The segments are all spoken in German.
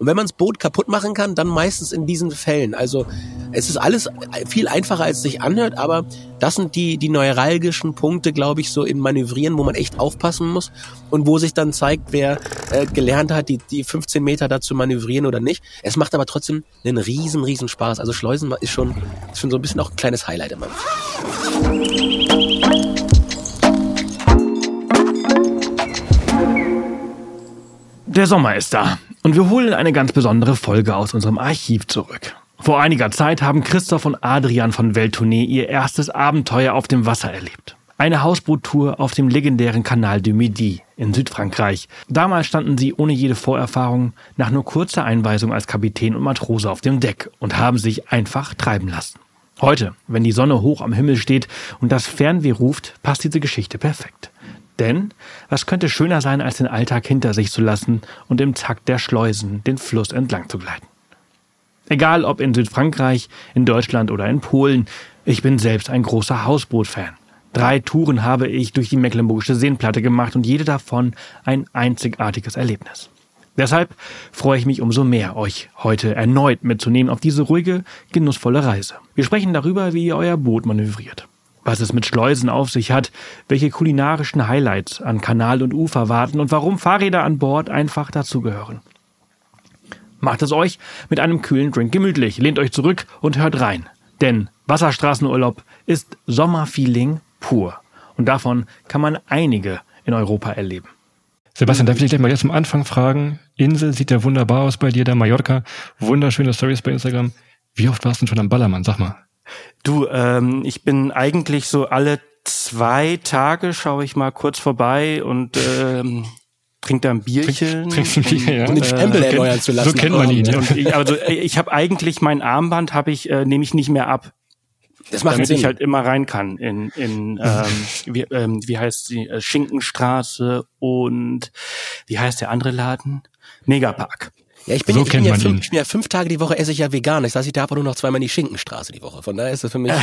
Und wenn man das Boot kaputt machen kann, dann meistens in diesen Fällen. Also es ist alles viel einfacher, als es sich anhört, aber das sind die neuralgischen Punkte, glaube ich, so im Manövrieren, wo man echt aufpassen muss und wo sich dann zeigt, wer gelernt hat, die 15 Meter da zu manövrieren oder nicht. Es macht aber trotzdem einen riesen Spaß. Also Schleusen ist schon so ein bisschen auch ein kleines Highlight immer. Der Sommer ist da und wir holen eine ganz besondere Folge aus unserem Archiv zurück. Vor einiger Zeit haben Christoph und Adrian von Welttournee ihr erstes Abenteuer auf dem Wasser erlebt. Eine Hausboottour auf dem legendären Canal du Midi in Südfrankreich. Damals standen sie ohne jede Vorerfahrung nach nur kurzer Einweisung als Kapitän und Matrose auf dem Deck und haben sich einfach treiben lassen. Heute, wenn die Sonne hoch am Himmel steht und das Fernweh ruft, passt diese Geschichte perfekt. Denn was könnte schöner sein, als den Alltag hinter sich zu lassen und im Takt der Schleusen den Fluss entlang zu gleiten? Egal ob in Südfrankreich, in Deutschland oder in Polen, ich bin selbst ein großer Hausboot-Fan. 3 Touren habe ich durch die Mecklenburgische Seenplatte gemacht und jede davon ein einzigartiges Erlebnis. Deshalb freue ich mich umso mehr, euch heute erneut mitzunehmen auf diese ruhige, genussvolle Reise. Wir sprechen darüber, wie ihr euer Boot manövriert, was es mit Schleusen auf sich hat, welche kulinarischen Highlights an Kanal und Ufer warten und warum Fahrräder an Bord einfach dazugehören. Macht es euch mit einem kühlen Drink gemütlich, lehnt euch zurück und hört rein. Denn Wasserstraßenurlaub ist Sommerfeeling pur. Und davon kann man einige in Europa erleben. Sebastian, darf ich dich gleich mal jetzt am Anfang fragen? Insel sieht ja wunderbar aus bei dir, da Mallorca. Wunderschöne Stories bei Instagram. Wie oft warst du schon am Ballermann? Sag mal. Du, ich bin eigentlich so alle 2 Tage schaue ich mal kurz vorbei und trinkt da ein Bierchen. Trinkst ein Bier, ja. Um den Stempel erneuern zu lassen. So kennt man ihn. Ja. Und ich habe eigentlich mein Armband nehme ich nicht mehr ab. Das macht damit Sinn. Ich halt immer rein kann in wie heißt sie, Schinkenstraße und wie heißt der andere Laden? Megapark. Ja, ich bin ja 5 Tage die Woche esse ich ja vegan. Das heißt, ich darf aber nur noch 2-mal in die Schinkenstraße die Woche. Von daher ist das für mich...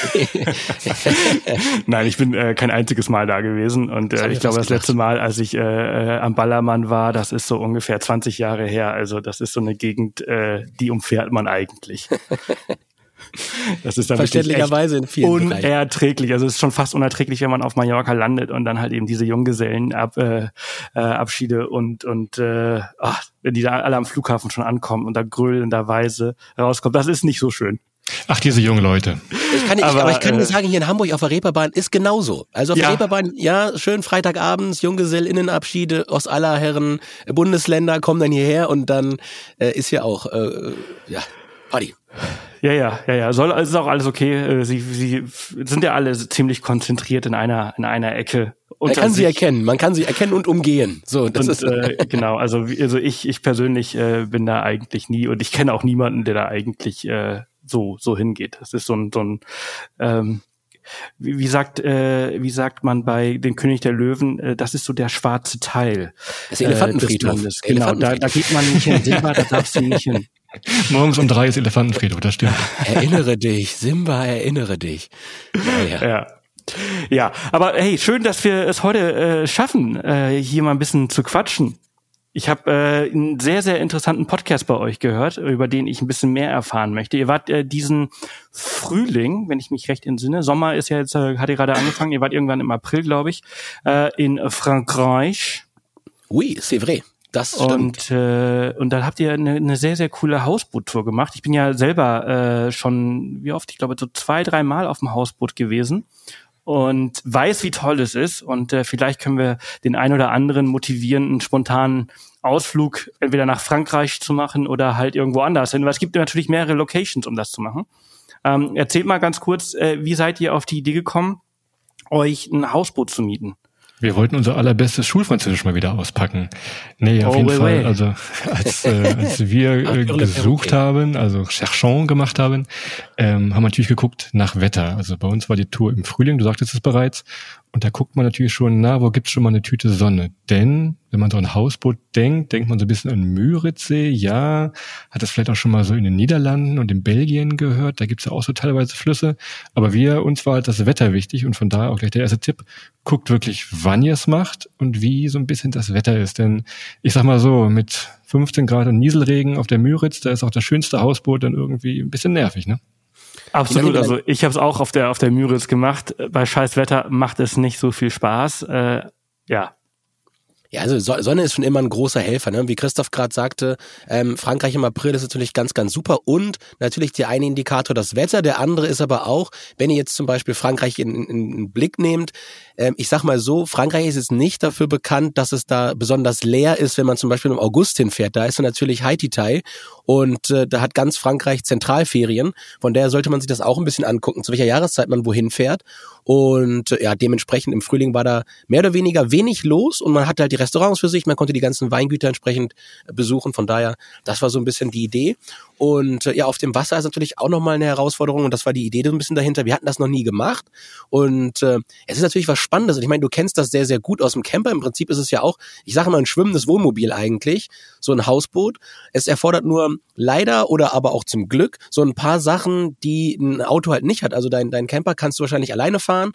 Nein, ich bin kein einziges Mal da gewesen. Und ich glaube, das letzte Mal, als ich am Ballermann war, das ist so ungefähr 20 Jahre her. Also das ist so eine Gegend, die umfährt man eigentlich. Das ist dann verständlicherweise in vielen Bereichen unerträglich. Also es ist schon fast unerträglich, wenn man auf Mallorca landet und dann halt eben diese Junggesellenabschiede und wenn die da alle am Flughafen schon ankommen und da grölenderweise rauskommt. Das ist nicht so schön. Ach, diese jungen Leute. Ich kann dir sagen, hier in Hamburg auf der Reeperbahn ist genauso. Also auf der Reeperbahn, ja, schön Freitagabends, Junggesellinnenabschiede aus aller Herren Bundesländer kommen dann hierher und dann ist hier auch, Party. Ja. Ist auch alles okay. Sie sind ja alle ziemlich konzentriert in einer Ecke. Man kann sie erkennen und umgehen. So, das ist genau. Also ich persönlich bin da eigentlich nie und ich kenne auch niemanden, der da eigentlich so hingeht. Das ist so ein wie sagt man bei den König der Löwen, das ist so der schwarze Teil. Das Elefantenfriedhof. Genau, da geht man nicht hin. Simba, da darfst du nicht hin. Morgens um 3 ist Elefantenfriedhof, das stimmt. Erinnere dich, Simba, erinnere dich. Ja, aber hey, schön, dass wir es heute schaffen, hier mal ein bisschen zu quatschen. Ich habe einen sehr, sehr interessanten Podcast bei euch gehört, über den ich ein bisschen mehr erfahren möchte. Ihr wart diesen Frühling, wenn ich mich recht entsinne, Sommer ist ja jetzt, hat ja gerade angefangen, ihr wart irgendwann im April, glaube ich, in Frankreich. Oui, c'est vrai. Das stimmt. Und dann habt ihr eine sehr, sehr coole Hausboot-Tour gemacht. Ich bin ja selber schon, wie oft? Ich glaube, so 2-3 Mal auf dem Hausboot gewesen und weiß, wie toll es ist. Und vielleicht können wir den ein oder anderen motivieren, einen spontanen Ausflug entweder nach Frankreich zu machen oder halt irgendwo anders hin. Weil es gibt natürlich mehrere Locations, um das zu machen. Erzählt mal ganz kurz, wie seid ihr auf die Idee gekommen, euch ein Hausboot zu mieten? Wir wollten unser allerbestes Schulfranzösisch mal wieder auspacken. Nee, auf jeden Fall. Also als wir gesucht haben, also Cherchon gemacht haben, haben wir natürlich geguckt nach Wetter. Also bei uns war die Tour im Frühling, du sagtest es bereits. Und da guckt man natürlich schon, wo gibt's schon mal eine Tüte Sonne? Denn, wenn man so an Hausboot denkt man so ein bisschen an Müritzsee. Ja, hat das vielleicht auch schon mal so in den Niederlanden und in Belgien gehört. Da gibt's ja auch so teilweise Flüsse. Aber uns war halt das Wetter wichtig. Und von daher auch gleich der erste Tipp. Guckt wirklich, wann ihr es macht und wie so ein bisschen das Wetter ist. Denn ich sag mal so, mit 15 Grad und Nieselregen auf der Müritz, da ist auch das schönste Hausboot dann irgendwie ein bisschen nervig, ne? Absolut, also ich habe es auch auf der Müritz gemacht. Bei scheiß Wetter macht es nicht so viel Spaß. Ja. Ja, also Sonne ist schon immer ein großer Helfer, ne? Wie Christoph gerade sagte, Frankreich im April ist natürlich ganz, ganz super und natürlich der eine Indikator das Wetter, der andere ist aber auch, wenn ihr jetzt zum Beispiel Frankreich in Blick nehmt, ich sag mal so, Frankreich ist jetzt nicht dafür bekannt, dass es da besonders leer ist, wenn man zum Beispiel im August hinfährt, da ist dann natürlich Haiti-Tai und da hat ganz Frankreich Zentralferien, von daher sollte man sich das auch ein bisschen angucken, zu welcher Jahreszeit man wohin fährt und ja, dementsprechend im Frühling war da mehr oder weniger wenig los und man hatte halt die Restaurants für sich, man konnte die ganzen Weingüter entsprechend besuchen, von daher, das war so ein bisschen die Idee und ja, auf dem Wasser ist natürlich auch nochmal eine Herausforderung und das war die Idee so ein bisschen dahinter, wir hatten das noch nie gemacht und es ist natürlich was Spannendes und ich meine, du kennst das sehr, sehr gut aus dem Camper, im Prinzip ist es ja auch, ich sage mal ein schwimmendes Wohnmobil eigentlich, so ein Hausboot, es erfordert nur leider oder aber auch zum Glück so ein paar Sachen, die ein Auto halt nicht hat, also dein Camper kannst du wahrscheinlich alleine fahren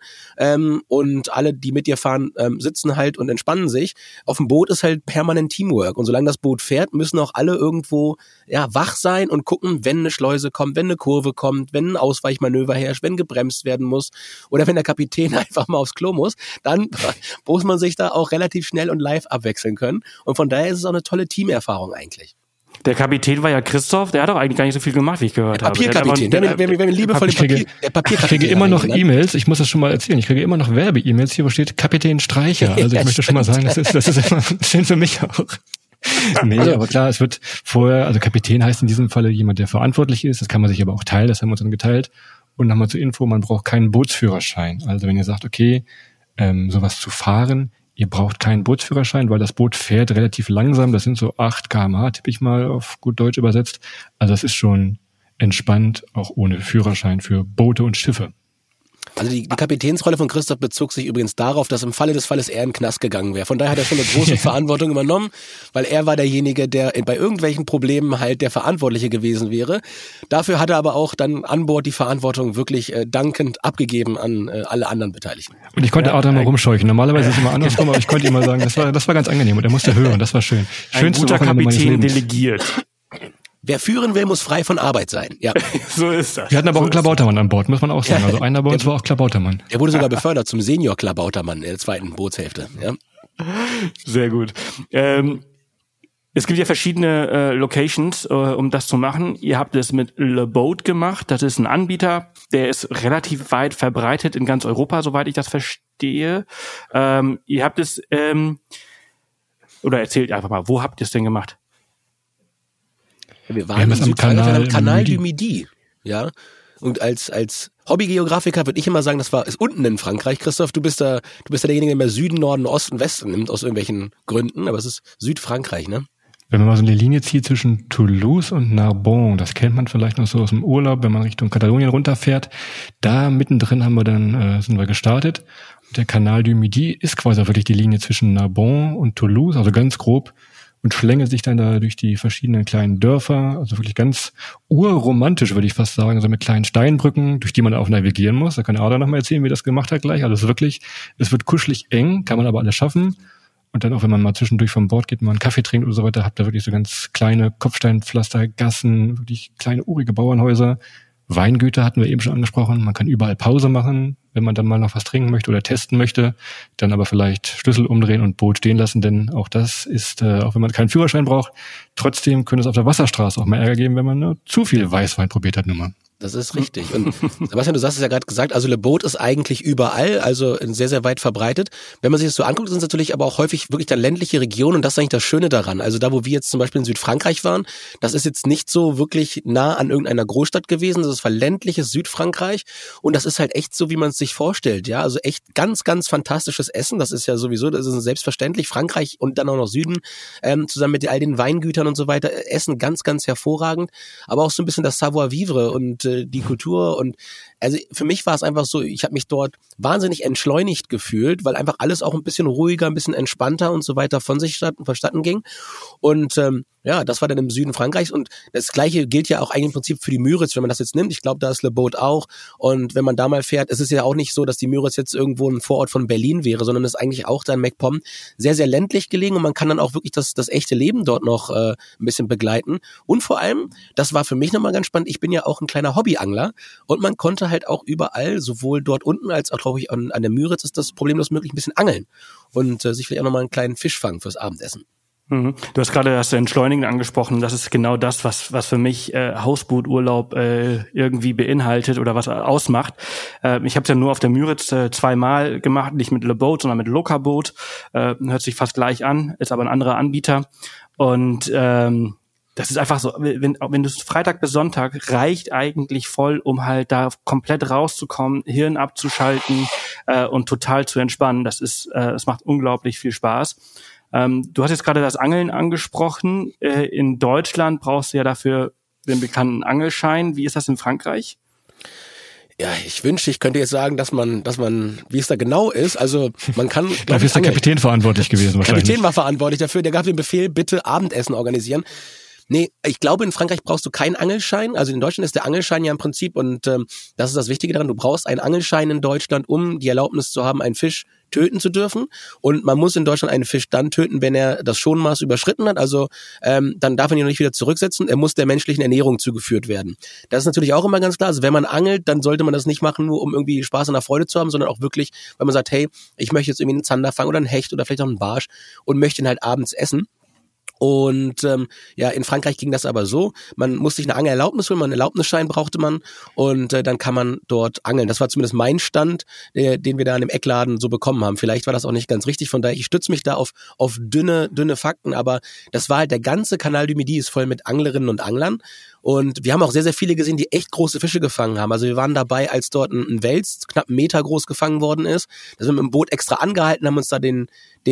und alle, die mit dir fahren, sitzen halt und entspannen sich. Auf dem Boot ist halt permanent Teamwork und solange das Boot fährt, müssen auch alle irgendwo wach sein und gucken, wenn eine Schleuse kommt, wenn eine Kurve kommt, wenn ein Ausweichmanöver herrscht, wenn gebremst werden muss oder wenn der Kapitän einfach mal aufs Klo muss, dann muss man sich da auch relativ schnell und live abwechseln können und von daher ist es auch eine tolle Teamerfahrung eigentlich. Der Kapitän war ja Christoph, der hat doch eigentlich gar nicht so viel gemacht, wie ich gehört habe. Papierkapitän, der liebevoll ich kriege immer noch E-Mails, ich muss das schon mal erzählen, ich kriege immer noch Werbe-E-Mails, hier wo steht Kapitän Streicher. Also ich möchte schon mal sagen, das ist immer schön für mich auch. Nee, aber klar, es wird vorher, also Kapitän heißt in diesem Falle jemand, der verantwortlich ist, das kann man sich aber auch teilen, das haben wir uns dann geteilt. Und nochmal zur Info, man braucht keinen Bootsführerschein. Also wenn ihr sagt, okay, sowas zu fahren, ihr braucht keinen Bootsführerschein, weil das Boot fährt relativ langsam. Das sind so 8 km/h, tippe ich mal auf gut Deutsch übersetzt. Also das ist schon entspannt, auch ohne Führerschein für Boote und Schiffe. Also die Kapitänsrolle von Christoph bezog sich übrigens darauf, dass im Falle des Falles er in den Knast gegangen wäre. Von daher hat er schon eine große Verantwortung übernommen, weil er war derjenige, der bei irgendwelchen Problemen halt der Verantwortliche gewesen wäre. Dafür hat er aber auch dann an Bord die Verantwortung wirklich dankend abgegeben an alle anderen Beteiligten. Und ich konnte Adam mal rumscheuchen. Normalerweise ist es immer andersrum, aber ich konnte ihm mal sagen, das war ganz angenehm und er musste hören, das war schön. Schönste ein guter Kapitän delegiert. Wer führen will, muss frei von Arbeit sein. Ja. So ist das. Wir hatten aber auch einen Klabautermann an Bord, muss man auch sagen. Also einer bei uns war auch Klabautermann. Er wurde sogar befördert zum Senior-Klabautermann in der zweiten Bootshälfte. Ja. Sehr gut. Es gibt ja verschiedene Locations, um das zu machen. Ihr habt es mit Le Boat gemacht. Das ist ein Anbieter, der ist relativ weit verbreitet in ganz Europa, soweit ich das verstehe. Ihr habt es, oder erzählt einfach mal, wo habt ihr es denn gemacht? Wir waren am Canal du Midi, ja. Und als Hobbygeografiker würde ich immer sagen, ist unten in Frankreich. Christoph, du bist da derjenige, der mehr Süden, Norden, Osten, Westen nimmt aus irgendwelchen Gründen, aber es ist Südfrankreich, ne? Wenn man mal so eine Linie zieht zwischen Toulouse und Narbonne, das kennt man vielleicht noch so aus dem Urlaub, wenn man Richtung Katalonien runterfährt, da mittendrin sind wir gestartet. Und der Canal du Midi ist quasi wirklich die Linie zwischen Narbonne und Toulouse, also ganz grob, und schlängelt sich dann da durch die verschiedenen kleinen Dörfer, also wirklich ganz urromantisch, würde ich fast sagen, so mit kleinen Steinbrücken, durch die man auch navigieren muss. Da kann Ada noch mal erzählen, wie das gemacht hat gleich. Also es wird kuschelig eng, kann man aber alles schaffen. Und dann auch, wenn man mal zwischendurch vom Bord geht, mal einen Kaffee trinkt oder so weiter, habt ihr wirklich so ganz kleine Kopfsteinpflastergassen, wirklich kleine urige Bauernhäuser. Weingüter hatten wir eben schon angesprochen. Man kann überall Pause machen, wenn man dann mal noch was trinken möchte oder testen möchte. Dann aber vielleicht Schlüssel umdrehen und Boot stehen lassen, denn auch das ist, auch wenn man keinen Führerschein braucht, trotzdem könnte es auf der Wasserstraße auch mal Ärger geben, wenn man nur zu viel Weißwein probiert hat nun mal. Das ist richtig. Und Sebastian, du sagst es ja gerade gesagt, also Le Boat ist eigentlich überall, also sehr, sehr weit verbreitet. Wenn man sich das so anguckt, sind es natürlich aber auch häufig wirklich dann ländliche Regionen und das ist eigentlich das Schöne daran. Also da, wo wir jetzt zum Beispiel in Südfrankreich waren, das ist jetzt nicht so wirklich nah an irgendeiner Großstadt gewesen, das war ländliches Südfrankreich und das ist halt echt so, wie man es sich vorstellt, ja. Also echt ganz, ganz fantastisches Essen, das ist ja sowieso, das ist selbstverständlich, Frankreich und dann auch noch Süden, zusammen mit all den Weingütern und so weiter, Essen ganz, ganz hervorragend, aber auch so ein bisschen das Savoir-vivre und die Kultur und also für mich war es einfach so, ich habe mich dort wahnsinnig entschleunigt gefühlt, weil einfach alles auch ein bisschen ruhiger, ein bisschen entspannter und so weiter vonstatten ging. Und ja, das war dann im Süden Frankreichs und das Gleiche gilt ja auch eigentlich im Prinzip für die Müritz, wenn man das jetzt nimmt. Ich glaube, da ist Le Boat auch. Und wenn man da mal fährt, es ist ja auch nicht so, dass die Müritz jetzt irgendwo ein Vorort von Berlin wäre, sondern es ist eigentlich auch da in MacPom sehr, sehr ländlich gelegen und man kann dann auch wirklich das echte Leben dort noch ein bisschen begleiten. Und vor allem, das war für mich nochmal ganz spannend, ich bin ja auch ein kleiner Hobbyangler und man konnte halt auch überall, sowohl dort unten als auch, glaube ich, an der Müritz ist das problemlos möglich, ein bisschen angeln und sich vielleicht auch nochmal einen kleinen Fisch fangen fürs Abendessen. Du hast gerade das Entschleunigen angesprochen. Das ist genau das, was für mich Hausbooturlaub irgendwie beinhaltet oder was ausmacht. Ich habe es ja nur auf der Müritz 2-mal gemacht, nicht mit Le Boat, sondern mit Locaboat. Hört sich fast gleich an, ist aber ein anderer Anbieter. Und das ist einfach so, wenn du Freitag bis Sonntag reicht eigentlich voll, um halt da komplett rauszukommen, Hirn abzuschalten und total zu entspannen. Es macht unglaublich viel Spaß. Du hast jetzt gerade das Angeln angesprochen. In Deutschland brauchst du ja dafür den bekannten Angelschein. Wie ist das in Frankreich? Ja, ich wünschte, ich könnte jetzt sagen, dass man, wie es da genau ist. Also man kann. Dafür ist der Kapitän verantwortlich gewesen wahrscheinlich. Der Kapitän war verantwortlich dafür. Der gab den Befehl, bitte Abendessen organisieren. Nee, ich glaube, in Frankreich brauchst du keinen Angelschein. Also in Deutschland ist der Angelschein ja im Prinzip, und das ist das Wichtige daran, du brauchst einen Angelschein in Deutschland, um die Erlaubnis zu haben, einen Fisch töten zu dürfen. Und man muss in Deutschland einen Fisch dann töten, wenn er das Schonmaß überschritten hat. Also dann darf man ihn noch nicht wieder zurücksetzen. Er muss der menschlichen Ernährung zugeführt werden. Das ist natürlich auch immer ganz klar. Also wenn man angelt, dann sollte man das nicht machen, nur um irgendwie Spaß und Freude zu haben, sondern auch wirklich, weil man sagt, hey, ich möchte jetzt irgendwie einen Zander fangen oder einen Hecht oder vielleicht auch einen Barsch und möchte ihn halt abends essen. Und ja, in Frankreich ging das aber so, man musste sich eine Angelerlaubnis holen, einen Erlaubnisschein brauchte man und dann kann man dort angeln. Das war zumindest mein Stand, den wir da an dem Eckladen so bekommen haben. Vielleicht war das auch nicht ganz richtig, von daher, ich stütze mich da auf dünne Fakten, aber das war halt, der ganze Canal du Midi ist voll mit Anglerinnen und Anglern. Und wir haben auch sehr, sehr viele gesehen, die echt große Fische gefangen haben. Also wir waren dabei, als dort ein Wels knapp 1 Meter groß gefangen worden ist. Da sind wir mit dem Boot extra angehalten, haben uns da den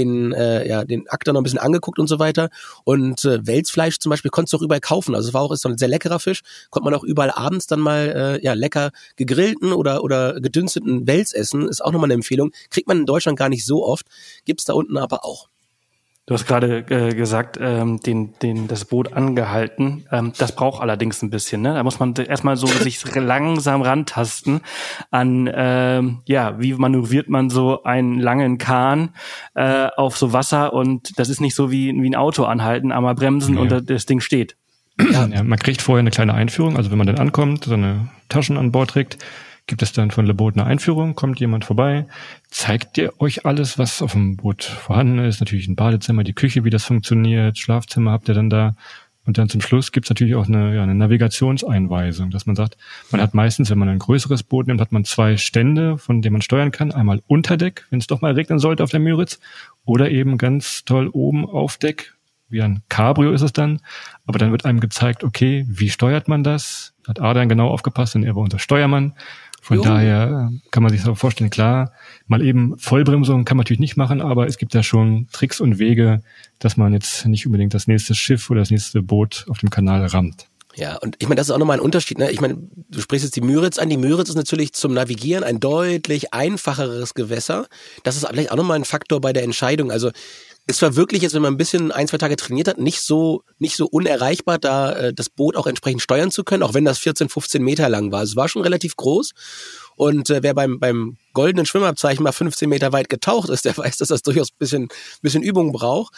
Akter noch ein bisschen angeguckt und so weiter. Und Welsfleisch zum Beispiel konntest du auch überall kaufen. Also es war auch ist so ein sehr leckerer Fisch. Konnte man auch überall abends dann mal lecker gegrillten oder gedünsteten Wels essen. Ist auch nochmal eine Empfehlung. Kriegt man in Deutschland gar nicht so oft. Gibt's da unten aber auch. Du hast gerade gesagt, das Boot angehalten. Das braucht allerdings ein bisschen, ne? Da muss man erstmal so sich langsam rantasten an, wie manövriert man so einen langen Kahn auf so Wasser, und das ist nicht so wie ein Auto anhalten, einmal bremsen und das Ding steht. Ja, man kriegt vorher eine kleine Einführung, also wenn man dann ankommt, seine Taschen an Bord trägt, gibt es dann von Le Boat eine Einführung, kommt jemand vorbei, zeigt ihr euch alles, was auf dem Boot vorhanden ist, natürlich ein Badezimmer, die Küche, wie das funktioniert, Schlafzimmer habt ihr dann da, und dann zum Schluss gibt's natürlich auch eine Navigationseinweisung, dass man sagt, man hat meistens, wenn man ein größeres Boot nimmt, hat man 2 Stände, von denen man steuern kann, einmal unter Deck, wenn es doch mal regnen sollte auf der Müritz, oder eben ganz toll oben auf Deck, wie ein Cabrio ist es dann, aber dann wird einem gezeigt, okay, wie steuert man das? Hat Adrian genau aufgepasst, denn er war unser Steuermann. Von daher kann man sich so vorstellen, klar, mal eben Vollbremsung kann man natürlich nicht machen, aber es gibt ja schon Tricks und Wege, dass man jetzt nicht unbedingt das nächste Schiff oder das nächste Boot auf dem Kanal rammt. Ja, und ich meine, das ist auch nochmal ein Unterschied, ne? Ich meine, du sprichst jetzt die Müritz an. Die Müritz ist natürlich zum Navigieren ein deutlich einfacheres Gewässer. Das ist vielleicht auch nochmal ein Faktor bei der Entscheidung. Also es war wirklich jetzt, wenn man ein bisschen 1-2 Tage trainiert hat, nicht so unerreichbar, da das Boot auch entsprechend steuern zu können, auch wenn das 14, 15 Meter lang war. Es war schon relativ groß. Und wer beim goldenen Schwimmabzeichen mal 15 Meter weit getaucht ist, der weiß, dass das durchaus ein bisschen Übung braucht.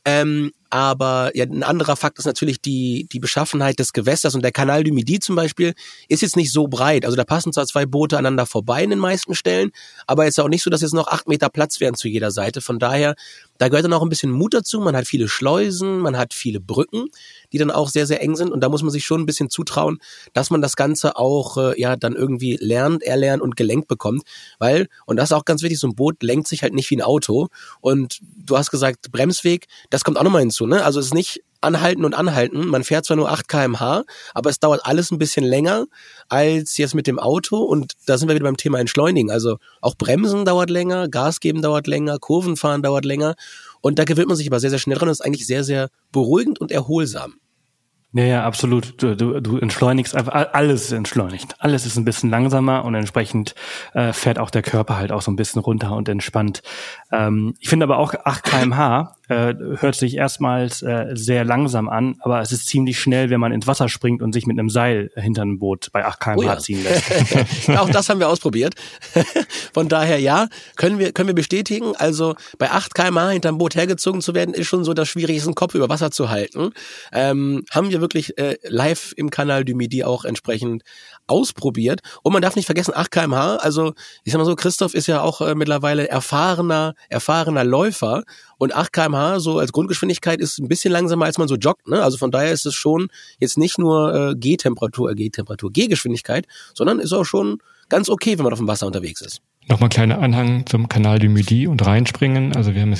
Aber ja, ein anderer Fakt ist natürlich die Beschaffenheit des Gewässers, und der Canal du Midi zum Beispiel ist jetzt nicht so breit. Also da passen zwar 2 Boote aneinander vorbei in den meisten Stellen, aber jetzt auch nicht so, dass jetzt noch 8 Meter Platz wären zu jeder Seite. Von daher, da gehört dann auch ein bisschen Mut dazu. Man hat viele Schleusen, man hat viele Brücken, die dann auch sehr, sehr eng sind, und da muss man sich schon ein bisschen zutrauen, dass man das Ganze auch dann irgendwie erlernt und gelenkt bekommt, weil, und das ist auch ganz wichtig, so ein Boot lenkt sich halt nicht wie ein Auto, und du hast gesagt, Bremsweg, das kommt auch nochmal hinzu, ne? Also es ist nicht anhalten und anhalten, man fährt zwar nur 8 km/h, aber es dauert alles ein bisschen länger als jetzt mit dem Auto, und da sind wir wieder beim Thema Entschleunigen. Also auch Bremsen dauert länger, Gas geben dauert länger, Kurvenfahren dauert länger, und da gewöhnt man sich aber sehr, sehr schnell dran. Das ist eigentlich sehr, sehr beruhigend und erholsam. Ja, absolut. Du entschleunigst einfach, alles ist entschleunigt. Alles ist ein bisschen langsamer und entsprechend fährt auch der Körper halt auch so ein bisschen runter und entspannt. Ich finde aber auch 8 km/h hört sich erstmals sehr langsam an, aber es ist ziemlich schnell, wenn man ins Wasser springt und sich mit einem Seil hinter ein Boot bei 8 km/h ziehen lässt. Auch das haben wir ausprobiert. Von daher ja, können wir bestätigen. Also bei 8 km/h hinterm Boot hergezogen zu werden, ist schon so das Schwierigste, den Kopf über Wasser zu halten. Haben wir wirklich live im Canal du Midi auch entsprechend ausprobiert. Und man darf nicht vergessen, 8 km/h, also ich sag mal so, Christoph ist ja auch mittlerweile erfahrener Läufer und 8 km/h so als Grundgeschwindigkeit ist ein bisschen langsamer, als man so joggt, ne? Also von daher ist es schon jetzt nicht nur Gehgeschwindigkeit, sondern ist auch schon ganz okay, wenn man auf dem Wasser unterwegs ist. Nochmal kleiner Anhang zum Canal du Midi und reinspringen. Also wir haben es.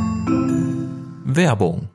Werbung.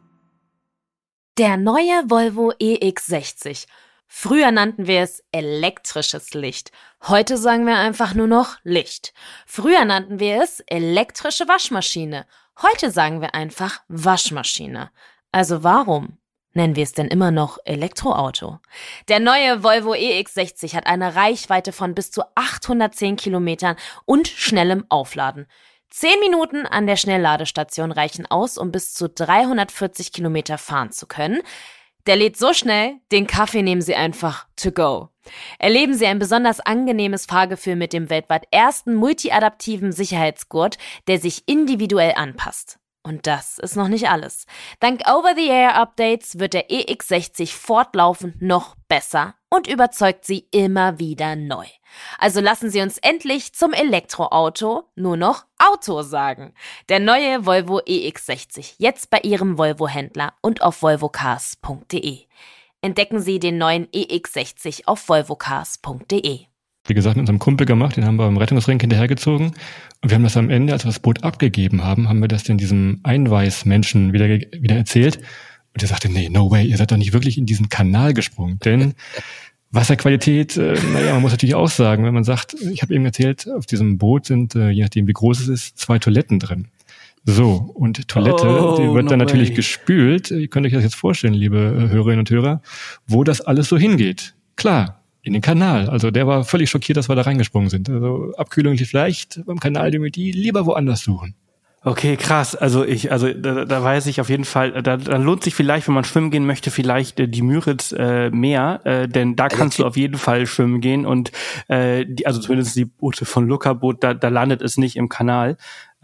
Der neue Volvo EX60. Früher nannten wir es elektrisches Licht. Heute sagen wir einfach nur noch Licht. Früher nannten wir es elektrische Waschmaschine. Heute sagen wir einfach Waschmaschine. Also warum nennen wir es denn immer noch Elektroauto? Der neue Volvo EX60 hat eine Reichweite von bis zu 810 Kilometern und schnellem Aufladen. 10 Minuten an der Schnellladestation reichen aus, um bis zu 340 Kilometer fahren zu können. Der lädt so schnell, den Kaffee nehmen Sie einfach to go. Erleben Sie ein besonders angenehmes Fahrgefühl mit dem weltweit ersten multiadaptiven Sicherheitsgurt, der sich individuell anpasst. Und das ist noch nicht alles. Dank Over-the-Air-Updates wird der EX60 fortlaufend noch besser und überzeugt Sie immer wieder neu. Also lassen Sie uns endlich zum Elektroauto nur noch Auto sagen. Der neue Volvo EX60, jetzt bei Ihrem Volvo-Händler und auf volvocars.de. Entdecken Sie den neuen EX60 auf volvocars.de. Wie gesagt, mit unserem Kumpel gemacht, den haben wir im Rettungsring hinterhergezogen. Und wir haben das am Ende, als wir das Boot abgegeben haben wir das dann diesem Einweismenschen wieder erzählt. Und der sagte, nee, no way, ihr seid doch nicht wirklich in diesen Kanal gesprungen. Denn Wasserqualität, man muss natürlich auch sagen, wenn man sagt, ich habe eben erzählt, auf diesem Boot sind, je nachdem wie groß es ist, 2 Toiletten drin. So, und Toilette, die wird dann natürlich gespült. Ihr könnt euch das jetzt vorstellen, liebe Hörerinnen und Hörer, wo das alles so hingeht. Klar, in den Kanal. Also der war völlig schockiert, dass wir da reingesprungen sind. Also Abkühlung vielleicht beim Canal du Midi lieber woanders suchen. Okay, krass. Also da weiß ich auf jeden Fall, da lohnt sich vielleicht, wenn man schwimmen gehen möchte, vielleicht die Müritz mehr, denn da kannst du auf jeden Fall schwimmen gehen und also zumindest die Boote von Lukabot, da landet es nicht im Kanal.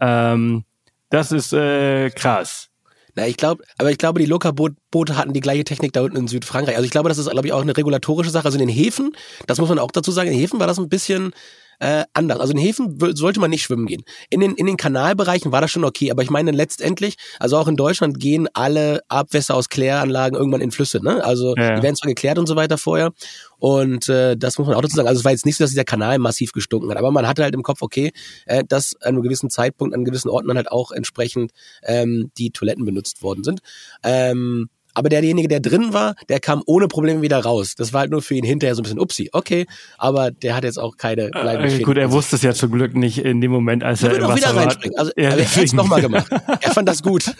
Das ist krass. Na, ich glaube, die Loka-Boote hatten die gleiche Technik da unten in Südfrankreich. Also ich glaube, das ist, glaube ich, auch eine regulatorische Sache. Also in den Häfen, das muss man auch dazu sagen, in den Häfen war das ein bisschen anders. Also in den Häfen sollte man nicht schwimmen gehen. In den Kanalbereichen war das schon okay, aber ich meine letztendlich, also auch in Deutschland gehen alle Abwässer aus Kläranlagen irgendwann in Flüsse, ne? Also die werden zwar geklärt und so weiter vorher und das muss man auch dazu sagen. Also es war jetzt nicht so, dass dieser Kanal massiv gestunken hat, aber man hatte halt im Kopf, okay, dass an einem gewissen Zeitpunkt, an gewissen Orten dann halt auch entsprechend die Toiletten benutzt worden sind. Aber derjenige, der drin war, der kam ohne Probleme wieder raus. Das war halt nur für ihn hinterher so ein bisschen upsi, okay, aber der hat jetzt auch keine bleibenden Gut, er wusste es ja zum Glück nicht in dem Moment, als er im Wasser wieder reinspringen. Also er hat es nochmal gemacht. Er fand das gut.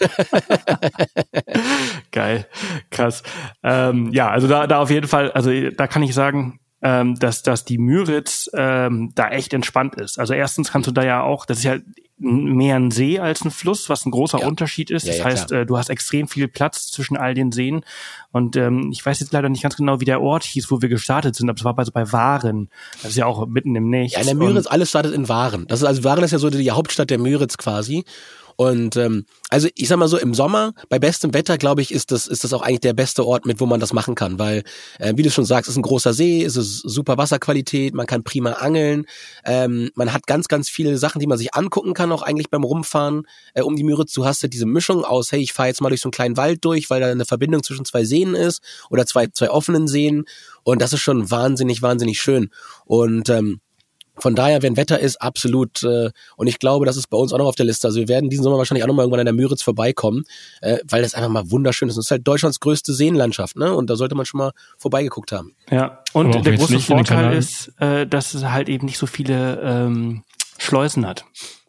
Geil, krass. Ja, also da auf jeden Fall, also da kann ich sagen, dass die Müritz da echt entspannt ist. Also erstens kannst du da ja auch, das ist ja mehr ein See als ein Fluss, was ein großer Unterschied ist. Das heißt, du hast extrem viel Platz zwischen all den Seen. Und ich weiß jetzt leider nicht ganz genau, wie der Ort hieß, wo wir gestartet sind, aber es war bei Waren. Das ist ja auch mitten im Nichts. Ja, in der Müritz, alles startet in Waren. Das ist also Waren ist ja so die Hauptstadt der Müritz quasi. Und also ich sag mal so, im Sommer, bei bestem Wetter, glaube ich, ist das auch eigentlich der beste Ort, mit wo man das machen kann, weil, wie du schon sagst, es ist ein großer See, es ist super Wasserqualität, man kann prima angeln, man hat ganz, ganz viele Sachen, die man sich angucken kann, auch eigentlich beim Rumfahren um die Müritz. Du hast ja diese Mischung aus, hey, ich fahre jetzt mal durch so einen kleinen Wald durch, weil da eine Verbindung zwischen 2 Seen ist oder zwei offenen Seen und das ist schon wahnsinnig, wahnsinnig schön und von daher, wenn Wetter ist, absolut. Und ich glaube, das ist bei uns auch noch auf der Liste. Also wir werden diesen Sommer wahrscheinlich auch noch mal irgendwann an der Müritz vorbeikommen, weil das einfach mal wunderschön ist. Und es ist halt Deutschlands größte Seenlandschaft, ne? Und da sollte man schon mal vorbeigeguckt haben. Ja, und der große Vorteil ist, dass es halt eben nicht so viele Schleusen hat.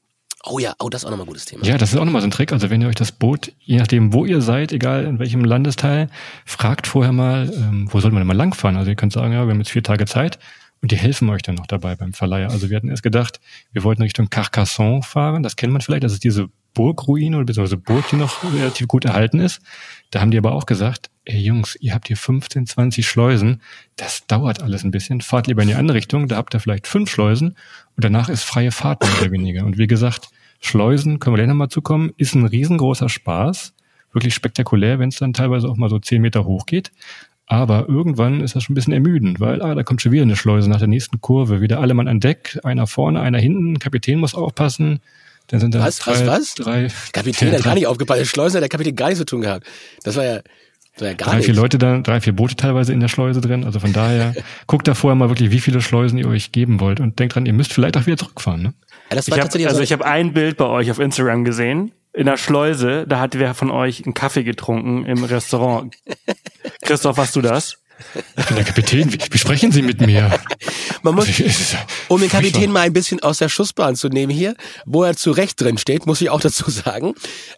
Oh ja, das ist auch nochmal ein gutes Thema. Ja, das ist auch nochmal so ein Trick. Also wenn ihr euch das Boot, je nachdem wo ihr seid, egal in welchem Landesteil, fragt vorher mal, wo soll man denn mal langfahren? Also ihr könnt sagen, ja, wir haben jetzt 4 Tage Zeit und die helfen euch dann noch dabei beim Verleiher. Also wir hatten erst gedacht, wir wollten Richtung Carcassonne fahren. Das kennt man vielleicht, das ist diese Burgruine oder beziehungsweise Burg, die noch relativ gut erhalten ist. Da haben die aber auch gesagt, ey Jungs, ihr habt hier 15, 20 Schleusen, das dauert alles ein bisschen, fahrt lieber in die andere Richtung, da habt ihr vielleicht 5 Schleusen und danach ist freie Fahrt mehr oder weniger. Und wie gesagt, Schleusen, können wir gleich nochmal zukommen, ist ein riesengroßer Spaß, wirklich spektakulär, wenn es dann teilweise auch mal so 10 Meter hoch geht. Aber irgendwann ist das schon ein bisschen ermüdend, weil da kommt schon wieder eine Schleuse nach der nächsten Kurve, wieder alle Mann an Deck, einer vorne, einer hinten, Kapitän muss aufpassen. Dann sind da Was? drei Kapitän hat gar nicht aufgepasst. Der Schleusen hat der Kapitän gar nichts zu tun gehabt. Das war ja gar 3-4 Leute da, 3-4 Boote teilweise in der Schleuse drin. Also von daher, guckt da vorher mal wirklich, wie viele Schleusen ihr euch geben wollt. Und denkt dran, ihr müsst vielleicht auch wieder zurückfahren. Ne? Ja, das war ich habe ein Bild bei euch auf Instagram gesehen. In der Schleuse, da hat wer von euch einen Kaffee getrunken im Restaurant. Christoph, warst du das? Ich bin der Kapitän, wie sprechen Sie mit mir? Man muss, um den Kapitän mal ein bisschen aus der Schussbahn zu nehmen hier, wo er zu Recht drin steht, muss ich auch dazu sagen.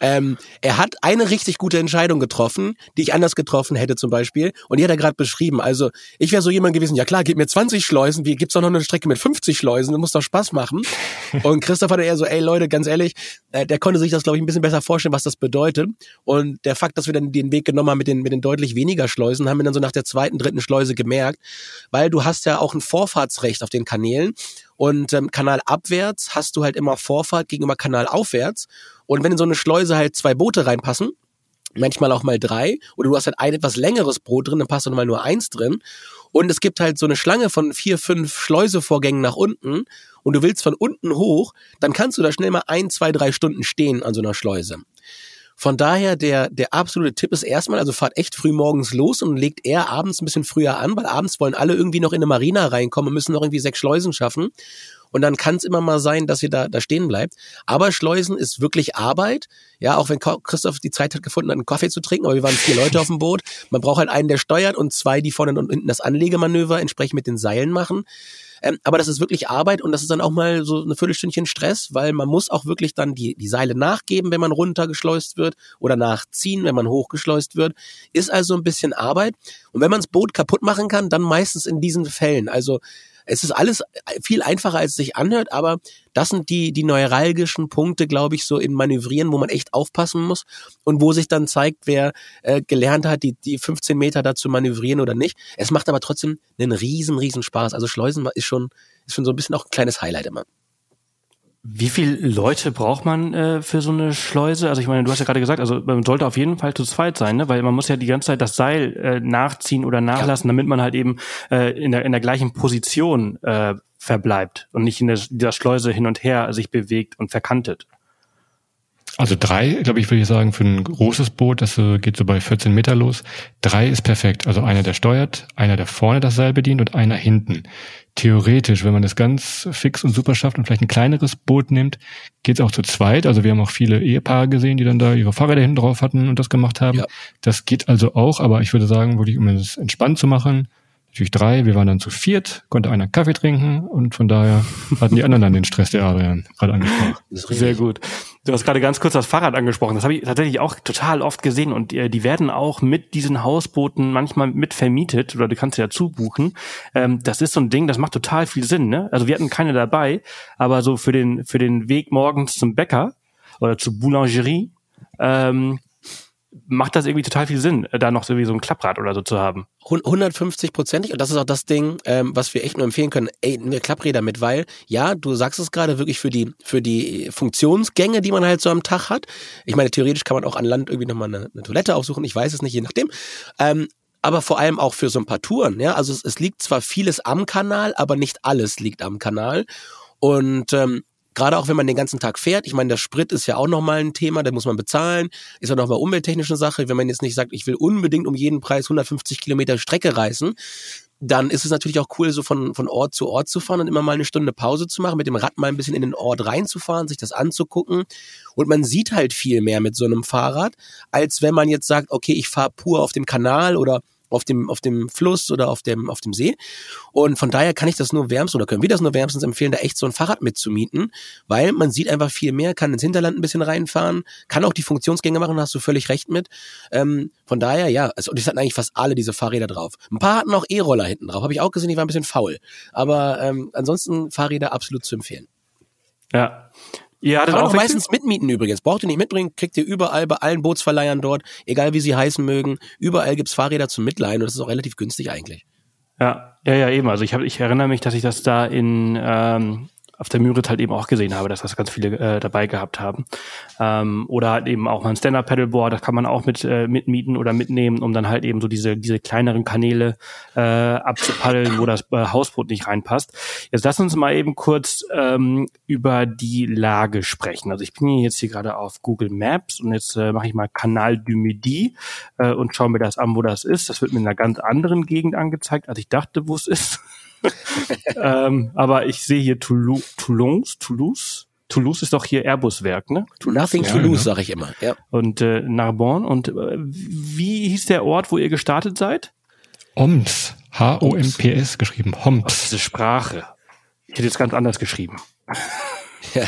Er hat eine richtig gute Entscheidung getroffen, die ich anders getroffen hätte zum Beispiel. Und die hat er gerade beschrieben. Also ich wäre so jemand gewesen, ja klar, gib mir 20 Schleusen, wie gibt's doch noch eine Strecke mit 50 Schleusen, das muss doch Spaß machen. Und Christoph hatte eher so, ey Leute, ganz ehrlich, der konnte sich das, glaube ich, ein bisschen besser vorstellen, was das bedeutet. Und der Fakt, dass wir dann den Weg genommen haben mit den deutlich weniger Schleusen, haben wir dann so nach der 2., 3. Schleuse gemerkt, weil du hast ja auch ein Vorfahrtsrecht auf den Kanälen und kanalabwärts hast du halt immer Vorfahrt gegenüber kanalaufwärts und wenn in so eine Schleuse halt 2 Boote reinpassen, manchmal auch mal 3 oder du hast halt ein etwas längeres Boot drin, dann passt dann mal nur 1 drin und es gibt halt so eine Schlange von 4, 5 Schleusevorgängen nach unten und du willst von unten hoch, dann kannst du da schnell mal 1, 2, 3 Stunden stehen an so einer Schleuse. Von daher, der absolute Tipp ist erstmal, also fahrt echt früh morgens los und legt eher abends ein bisschen früher an, weil abends wollen alle irgendwie noch in eine Marina reinkommen und müssen noch irgendwie 6 Schleusen schaffen. Und dann kann es immer mal sein, dass ihr da stehen bleibt. Aber Schleusen ist wirklich Arbeit. Ja, auch wenn Christoph die Zeit hat gefunden, einen Kaffee zu trinken, aber wir waren 4 Leute auf dem Boot. Man braucht halt einen, der steuert und 2, die vorne und hinten das Anlegemanöver entsprechend mit den Seilen machen. Aber das ist wirklich Arbeit und das ist dann auch mal so eine Viertelstündchen Stress, weil man muss auch wirklich dann die Seile nachgeben, wenn man runtergeschleust wird oder nachziehen, wenn man hochgeschleust wird. Ist also ein bisschen Arbeit. Und wenn man das Boot kaputt machen kann, dann meistens in diesen Fällen. Also es ist alles viel einfacher, als es sich anhört, aber das sind die neuralgischen Punkte, glaube ich, so im Manövrieren, wo man echt aufpassen muss und wo sich dann zeigt, wer gelernt hat, die 15 Meter da zu manövrieren oder nicht. Es macht aber trotzdem einen riesen Spaß. Also Schleusen ist schon so ein bisschen auch ein kleines Highlight immer. Wie viele Leute braucht man für so eine Schleuse? Also ich meine, du hast ja gerade gesagt, also man sollte auf jeden Fall zu zweit sein, ne? Weil man muss ja die ganze Zeit das Seil nachziehen oder nachlassen, damit man halt eben in der gleichen Position verbleibt und nicht in dieser Schleuse hin und her sich bewegt und verkantet. Also 3, glaube ich, würde ich sagen, für ein großes Boot, das geht so bei 14 Meter los. 3 ist perfekt. Also einer, der steuert, einer, der vorne das Seil bedient und einer hinten. Theoretisch, wenn man das ganz fix und super schafft und vielleicht ein kleineres Boot nimmt, geht's auch zu zweit. Also wir haben auch viele Ehepaare gesehen, die dann da ihre Fahrräder hinten drauf hatten und das gemacht haben. Ja. Das geht also auch, aber ich würde sagen, wirklich, um es entspannt zu machen, natürlich 3, wir waren dann zu 4, konnte einer Kaffee trinken und von daher hatten die anderen dann den Stress, der Adrian gerade angesprochen. Sehr gut. Du hast gerade ganz kurz das Fahrrad angesprochen. Das habe ich tatsächlich auch total oft gesehen und die werden auch mit diesen Hausbooten manchmal mit vermietet oder du kannst ja zubuchen. Das ist so ein Ding, das macht total viel Sinn, ne? Also wir hatten keine dabei, aber so für den Weg morgens zum Bäcker oder zur Boulangerie macht das irgendwie total viel Sinn, da noch so wie so ein Klapprad oder so zu haben. 150%, und das ist auch das Ding, was wir echt nur empfehlen können, eine Klappräder mit, weil, ja, du sagst es gerade wirklich für die Funktionsgänge, die man halt so am Tag hat. Ich meine, theoretisch kann man auch an Land irgendwie nochmal eine Toilette aufsuchen, ich weiß es nicht, je nachdem. Aber vor allem auch für so ein paar Touren, ja, also es liegt zwar vieles am Kanal, aber nicht alles liegt am Kanal und gerade auch wenn man den ganzen Tag fährt, ich meine, der Sprit ist ja auch nochmal ein Thema, den muss man bezahlen, ist auch nochmal umwelttechnische Sache. Wenn man jetzt nicht sagt, ich will unbedingt um jeden Preis 150 Kilometer Strecke reisen, dann ist es natürlich auch cool, so von Ort zu Ort zu fahren und immer mal eine Stunde Pause zu machen, mit dem Rad mal ein bisschen in den Ort reinzufahren, sich das anzugucken. Und man sieht halt viel mehr mit so einem Fahrrad, als wenn man jetzt sagt, okay, ich fahre pur auf dem Kanal oder auf dem Fluss oder auf dem See. Und von daher kann ich das nur wärmstens oder können wir das nur wärmstens empfehlen, da echt so ein Fahrrad mitzumieten, weil man sieht einfach viel mehr, kann ins Hinterland ein bisschen reinfahren, kann auch die Funktionsgänge machen, hast du völlig recht mit. Von daher, ja, also das hatten eigentlich fast alle diese Fahrräder drauf. Ein paar hatten auch E-Roller hinten drauf, habe ich auch gesehen, die waren ein bisschen faul. Aber ansonsten Fahrräder absolut zu empfehlen. Ja. Ja, kann man auch meistens mitmieten übrigens. Braucht ihr nicht mitbringen, kriegt ihr überall bei allen Bootsverleihern dort, egal wie sie heißen mögen. Überall gibt's Fahrräder zum Mitleihen und das ist auch relativ günstig eigentlich. Ja, eben. Also ich erinnere mich, dass ich das da auf der Müritz halt eben auch gesehen habe, dass das ganz viele dabei gehabt haben. Oder halt eben auch mal ein Stand-Up-Paddleboard, das kann man auch mitmieten oder mitnehmen, um dann halt eben so diese kleineren Kanäle abzupaddeln, wo das Hausboot nicht reinpasst. Jetzt lass uns mal eben kurz über die Lage sprechen. Also ich bin jetzt hier gerade auf Google Maps und jetzt mache ich mal Canal du Midi und schaue mir das an, wo das ist. Das wird mir in einer ganz anderen Gegend angezeigt, als ich dachte, wo es ist. Aber ich sehe hier Toulouse. Toulouse ist doch hier Airbus-Werk, ne? Nothing Toulouse, sage ich immer. Ja. Und Narbonne. Und wie hieß der Ort, wo ihr gestartet seid? Homs. H-O-M-P-S geschrieben. Homs. Diese Sprache. Ich hätte jetzt ganz anders geschrieben. Ja.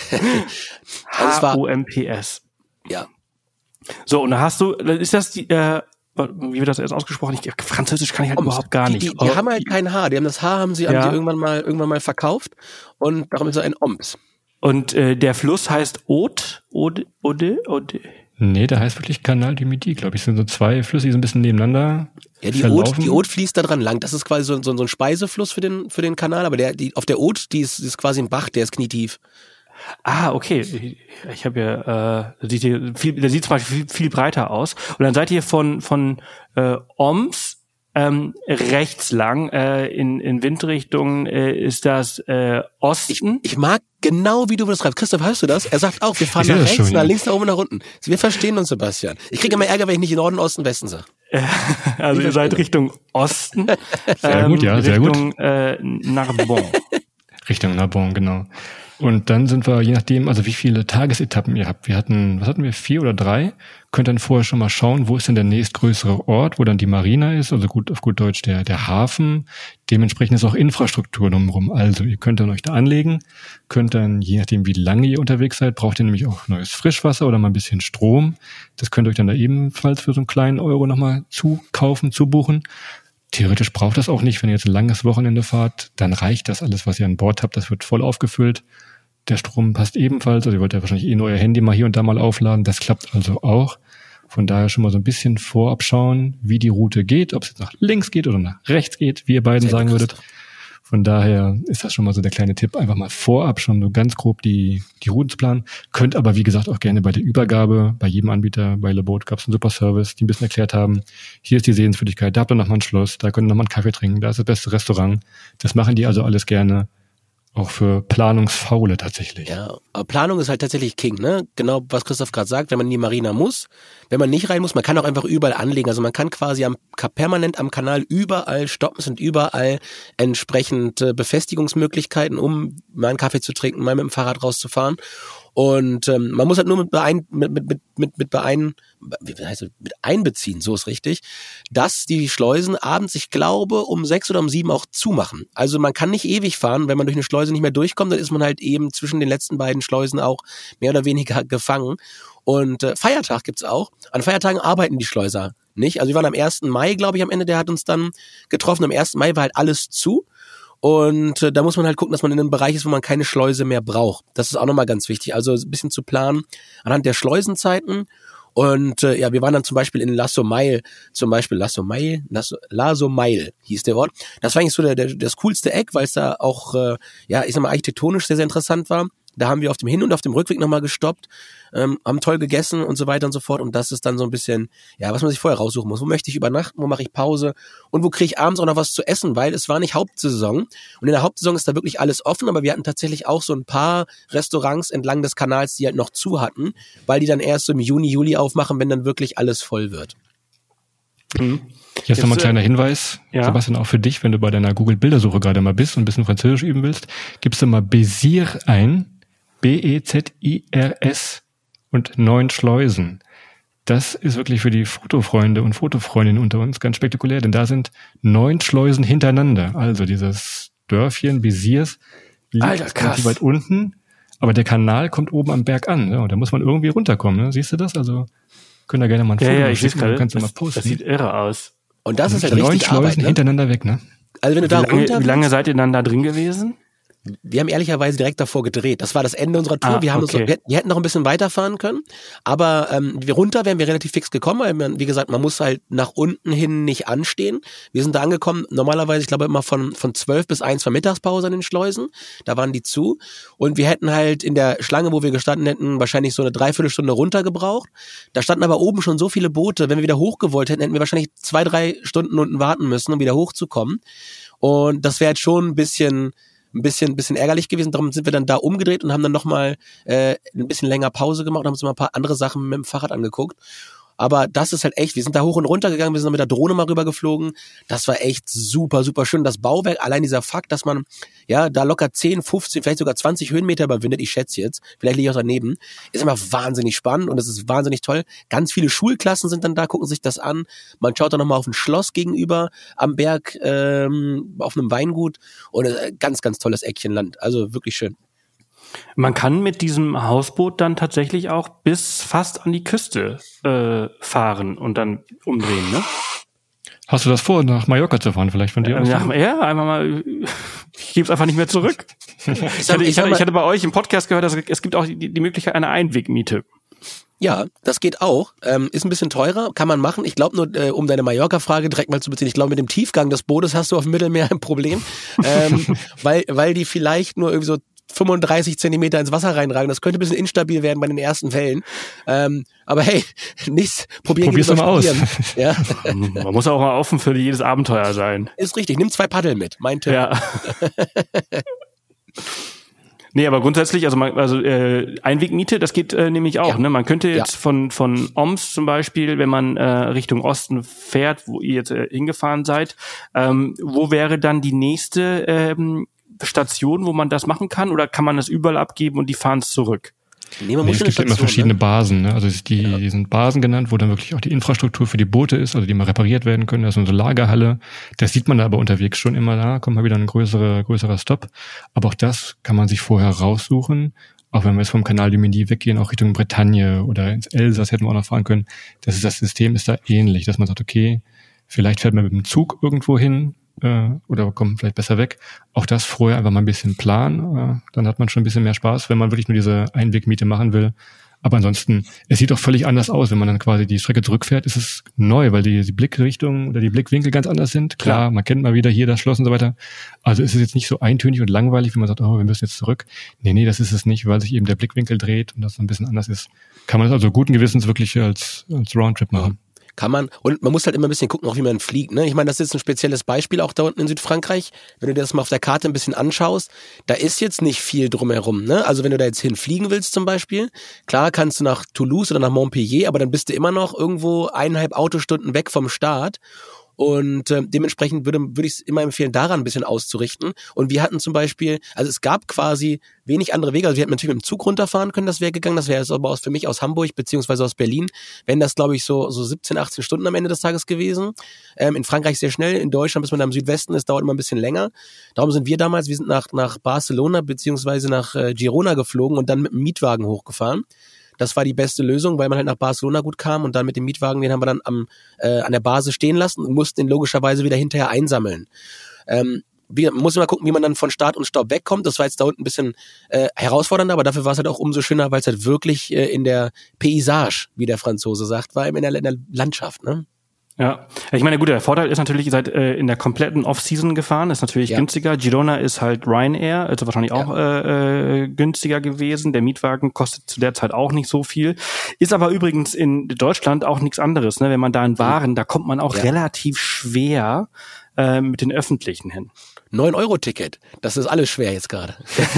H-O-M-P-S. Ja. So, und da hast du, ist das die, wie wird das erst ausgesprochen? Französisch kann ich halt überhaupt gar nicht. Die haben halt kein H. Die haben das H, haben sie irgendwann mal verkauft und darum ist es ein Oms. Und der Fluss heißt Ode? Nee, der heißt wirklich Canal du Midi, glaube ich. Das sind so zwei Flüsse, die so ein bisschen nebeneinander verlaufen. Die Aude fließt da dran lang. Das ist quasi so ein Speisefluss für den Kanal, aber auf der Aude, die ist quasi ein Bach, der ist knietief. Ah, okay. Ich habe ja, der sieht zum Beispiel viel breiter aus. Und dann seid ihr von Oms rechts lang in Windrichtung ist das Osten. Ich mag genau, wie du das schreibst. Christoph, hörst du das? Er sagt auch, wir fahren nach rechts, nach links, nach oben, nach unten. Wir verstehen uns, Sebastian. Ich kriege immer Ärger, wenn ich nicht Norden, Osten, Westen sage. Also ihr seid Richtung Osten. Sehr gut, ja, sehr gut. Richtung Narbonne. Richtung Narbonne, genau. Und dann sind wir, je nachdem, also wie viele Tagesetappen ihr habt. Was hatten wir, 4 oder 3? Könnt dann vorher schon mal schauen, wo ist denn der nächstgrößere Ort, wo dann die Marina ist, also auf gut Deutsch der Hafen. Dementsprechend ist auch Infrastruktur drumherum. Also ihr könnt dann euch da anlegen, könnt dann, je nachdem wie lange ihr unterwegs seid, braucht ihr nämlich auch neues Frischwasser oder mal ein bisschen Strom. Das könnt ihr euch dann da ebenfalls für so einen kleinen Euro nochmal zubuchen. Theoretisch braucht das auch nicht, wenn ihr jetzt ein langes Wochenende fahrt, dann reicht das alles, was ihr an Bord habt, das wird voll aufgefüllt. Der Strom passt ebenfalls, also ihr wollt ja wahrscheinlich nur euer Handy mal hier und da mal aufladen, das klappt also auch. Von daher schon mal so ein bisschen vorab schauen, wie die Route geht, ob es jetzt nach links geht oder nach rechts geht, wie ihr beiden sagen würdet. Von daher ist das schon mal so der kleine Tipp, einfach mal vorab schon so ganz grob die Routen zu planen. Könnt aber, wie gesagt, auch gerne bei der Übergabe, bei jedem Anbieter, bei Le Boat gab es einen super Service, die ein bisschen erklärt haben, hier ist die Sehenswürdigkeit, da habt ihr nochmal ein Schloss, da könnt ihr nochmal einen Kaffee trinken, da ist das beste Restaurant. Das machen die also alles gerne. Auch für Planungsfaule tatsächlich. Ja, aber Planung ist halt tatsächlich King, ne? Genau, was Christoph gerade sagt, wenn man in die Marina muss, wenn man nicht rein muss, man kann auch einfach überall anlegen. Also man kann quasi permanent am Kanal überall stoppen, es sind überall entsprechend Befestigungsmöglichkeiten, um mal einen Kaffee zu trinken, mal mit dem Fahrrad rauszufahren. Und man muss halt nur mit einbeziehen, so ist richtig, dass die Schleusen abends, ich glaube, um 6 oder um 7 auch zumachen. Also man kann nicht ewig fahren, wenn man durch eine Schleuse nicht mehr durchkommt, dann ist man halt eben zwischen den letzten beiden Schleusen auch mehr oder weniger gefangen. Und Feiertag gibt's auch. An Feiertagen arbeiten die Schleuser nicht. Also wir waren am 1. Mai, glaube ich, am Ende, der hat uns dann getroffen. Am 1. Mai war halt alles zu. Und da muss man halt gucken, dass man in einem Bereich ist, wo man keine Schleuse mehr braucht. Das ist auch nochmal ganz wichtig. Also ein bisschen zu planen anhand der Schleusenzeiten. Und wir waren dann zum Beispiel in La Somaille hieß der Ort. Das war eigentlich so das coolste Eck, weil es da auch, ich sag mal, architektonisch sehr, sehr interessant war. Da haben wir auf dem Hin- und auf dem Rückweg nochmal gestoppt, haben toll gegessen und so weiter und so fort. Und das ist dann so ein bisschen, was man sich vorher raussuchen muss. Wo möchte ich übernachten, wo mache ich Pause und wo kriege ich abends auch noch was zu essen, weil es war nicht Hauptsaison. Und in der Hauptsaison ist da wirklich alles offen, aber wir hatten tatsächlich auch so ein paar Restaurants entlang des Kanals, die halt noch zu hatten, weil die dann erst so im Juni, Juli aufmachen, wenn dann wirklich alles voll wird. Mhm. Jetzt nochmal ein kleiner Hinweis, Sebastian, auch für dich, wenn du bei deiner Google-Bildersuche gerade mal bist und ein bisschen Französisch üben willst, gibst du mal Béziers ein, Bezirs und 9 Schleusen. das ist wirklich für die Fotofreunde und Fotofreundinnen unter uns ganz spektakulär, denn da sind 9 Schleusen hintereinander. Also dieses Dörfchen Béziers liegt relativ weit unten, aber der Kanal kommt oben am Berg an. Ja, und da muss man irgendwie runterkommen. Ne? Siehst du das? Also können da gerne mal ein Foto ich sehe gerade. Kannst du mal posten. Das sieht irre aus. Und das ist halt 9 richtig Schleusen Arbeit, ne? hintereinander weg, ne? Also wenn du da runter Wie lange seid ihr dann da drin gewesen? Wir haben ehrlicherweise direkt davor gedreht. Das war das Ende unserer Tour. Wir hätten noch ein bisschen weiterfahren können, aber runter wären wir relativ fix gekommen, weil wie gesagt, man muss halt nach unten hin nicht anstehen. Wir sind da angekommen, normalerweise, ich glaube immer von 12 bis 1 war Mittagspause an den Schleusen, da waren die zu und wir hätten halt in der Schlange, wo wir gestanden hätten, wahrscheinlich so eine Dreiviertelstunde runter gebraucht. Da standen aber oben schon so viele Boote, wenn wir wieder hochgewollt hätten, hätten wir wahrscheinlich 2-3 Stunden unten warten müssen, um wieder hochzukommen und das wäre jetzt schon ein bisschen ärgerlich gewesen. Darum sind wir dann da umgedreht und haben dann nochmal ein bisschen länger Pause gemacht und haben uns mal ein paar andere Sachen mit dem Fahrrad angeguckt. Aber das ist halt echt, wir sind da hoch und runter gegangen, wir sind dann mit der Drohne mal rüber geflogen. Das war echt super, super schön. Das Bauwerk, allein dieser Fakt, dass man ja da locker 10, 15, vielleicht sogar 20 Höhenmeter überwindet, ich schätze jetzt, vielleicht liege ich auch daneben, ist immer wahnsinnig spannend und es ist wahnsinnig toll. Ganz viele Schulklassen sind dann da, gucken sich das an. Man schaut dann nochmal auf ein Schloss gegenüber am Berg, auf einem Weingut und ganz, ganz tolles Eckchen Land. Also wirklich schön. Man kann mit diesem Hausboot dann tatsächlich auch bis fast an die Küste fahren und dann umdrehen, ne? Hast du das vor, nach Mallorca zu fahren vielleicht von dir aus? Ja, einmal mal, ich gebe es einfach nicht mehr zurück. Ich hatte bei euch im Podcast gehört, dass es gibt auch die Möglichkeit einer Einwegmiete. Ja, das geht auch. Ist ein bisschen teurer, kann man machen. Ich glaube nur, um deine Mallorca-Frage direkt mal zu beziehen, ich glaube mit dem Tiefgang des Bootes hast du auf dem Mittelmeer ein Problem, weil die vielleicht nur irgendwie so 35 Zentimeter ins Wasser reinragen. Das könnte ein bisschen instabil werden bei den ersten Wellen. Aber hey, nichts. Probier's doch mal aus. Ja. Man muss auch mal offen für jedes Abenteuer sein. Ist richtig. Nimm 2 Paddel mit. Mein Tipp. Ja. Nee, aber grundsätzlich, Einwegmiete, das geht nämlich auch. Ja. Ne? Man könnte jetzt von Oms zum Beispiel, wenn man Richtung Osten fährt, wo ihr jetzt hingefahren seid, wo wäre dann die nächste Station, wo man das machen kann, oder kann man das überall abgeben und die fahren es zurück? Nee, es gibt immer verschiedene Basen. Ne? Also die sind Basen genannt, wo dann wirklich auch die Infrastruktur für die Boote ist, also die mal repariert werden können. Das ist unsere Lagerhalle. Das sieht man da aber unterwegs schon immer. Da kommt mal wieder ein größerer Stopp. Aber auch das kann man sich vorher raussuchen. Auch wenn wir jetzt vom Canal du Midi weggehen, auch Richtung Bretagne oder ins Elsass hätten wir auch noch fahren können. Das System ist da ähnlich, dass man sagt, okay, vielleicht fährt man mit dem Zug irgendwo hin, oder kommt vielleicht besser weg. Auch das vorher einfach mal ein bisschen planen. Dann hat man schon ein bisschen mehr Spaß, wenn man wirklich nur diese Einwegmiete machen will. Aber ansonsten, es sieht auch völlig anders aus. Wenn man dann quasi die Strecke zurückfährt, ist es neu, weil die Blickrichtung oder die Blickwinkel ganz anders sind. Klar, man kennt mal wieder hier das Schloss und so weiter. Also ist es jetzt nicht so eintönig und langweilig, wie man sagt, oh, wir müssen jetzt zurück. Nee, das ist es nicht, weil sich eben der Blickwinkel dreht und das ein bisschen anders ist. Kann man das also guten Gewissens wirklich als Roundtrip machen. Kann man. Und man muss halt immer ein bisschen gucken, auch wie man fliegt. Ne? Ich meine, das ist jetzt ein spezielles Beispiel auch da unten in Südfrankreich. Wenn du dir das mal auf der Karte ein bisschen anschaust, da ist jetzt nicht viel drumherum. Ne? Also wenn du da jetzt hinfliegen willst zum Beispiel, klar kannst du nach Toulouse oder nach Montpellier, aber dann bist du immer noch irgendwo 1,5 Autostunden weg vom Start. Und dementsprechend würde ich es immer empfehlen, daran ein bisschen auszurichten. Und wir hatten zum Beispiel, also es gab quasi wenig andere Wege. Also wir hätten natürlich mit dem Zug runterfahren können, das wäre gegangen. Das wäre jetzt aber für mich aus Hamburg beziehungsweise aus Berlin, wenn das, glaube ich, so 17, 18 Stunden am Ende des Tages gewesen. In Frankreich sehr schnell, in Deutschland, bis man da im Südwesten ist, dauert immer ein bisschen länger. Darum sind wir sind nach Barcelona beziehungsweise nach Girona geflogen und dann mit dem Mietwagen hochgefahren. Das war die beste Lösung, weil man halt nach Barcelona gut kam und dann mit dem Mietwagen, den haben wir dann an der Basis stehen lassen und mussten den logischerweise wieder hinterher einsammeln. Man muss immer gucken, wie man dann von Start und Stopp wegkommt. Das war jetzt da unten ein bisschen herausfordernder, aber dafür war es halt auch umso schöner, weil es halt wirklich in der Paysage, wie der Franzose sagt, war in der Landschaft, ne? Ja, ich meine, gut, der Vorteil ist natürlich, ihr seid in der kompletten Off-Season gefahren, ist natürlich günstiger. Girona ist halt Ryanair, also wahrscheinlich auch günstiger gewesen. Der Mietwagen kostet zu der Zeit auch nicht so viel. Ist aber übrigens in Deutschland auch nichts anderes. Ne? Wenn man da in Waren, da kommt man auch relativ schwer mit den Öffentlichen hin. 9-Euro-Ticket, das ist alles schwer jetzt gerade.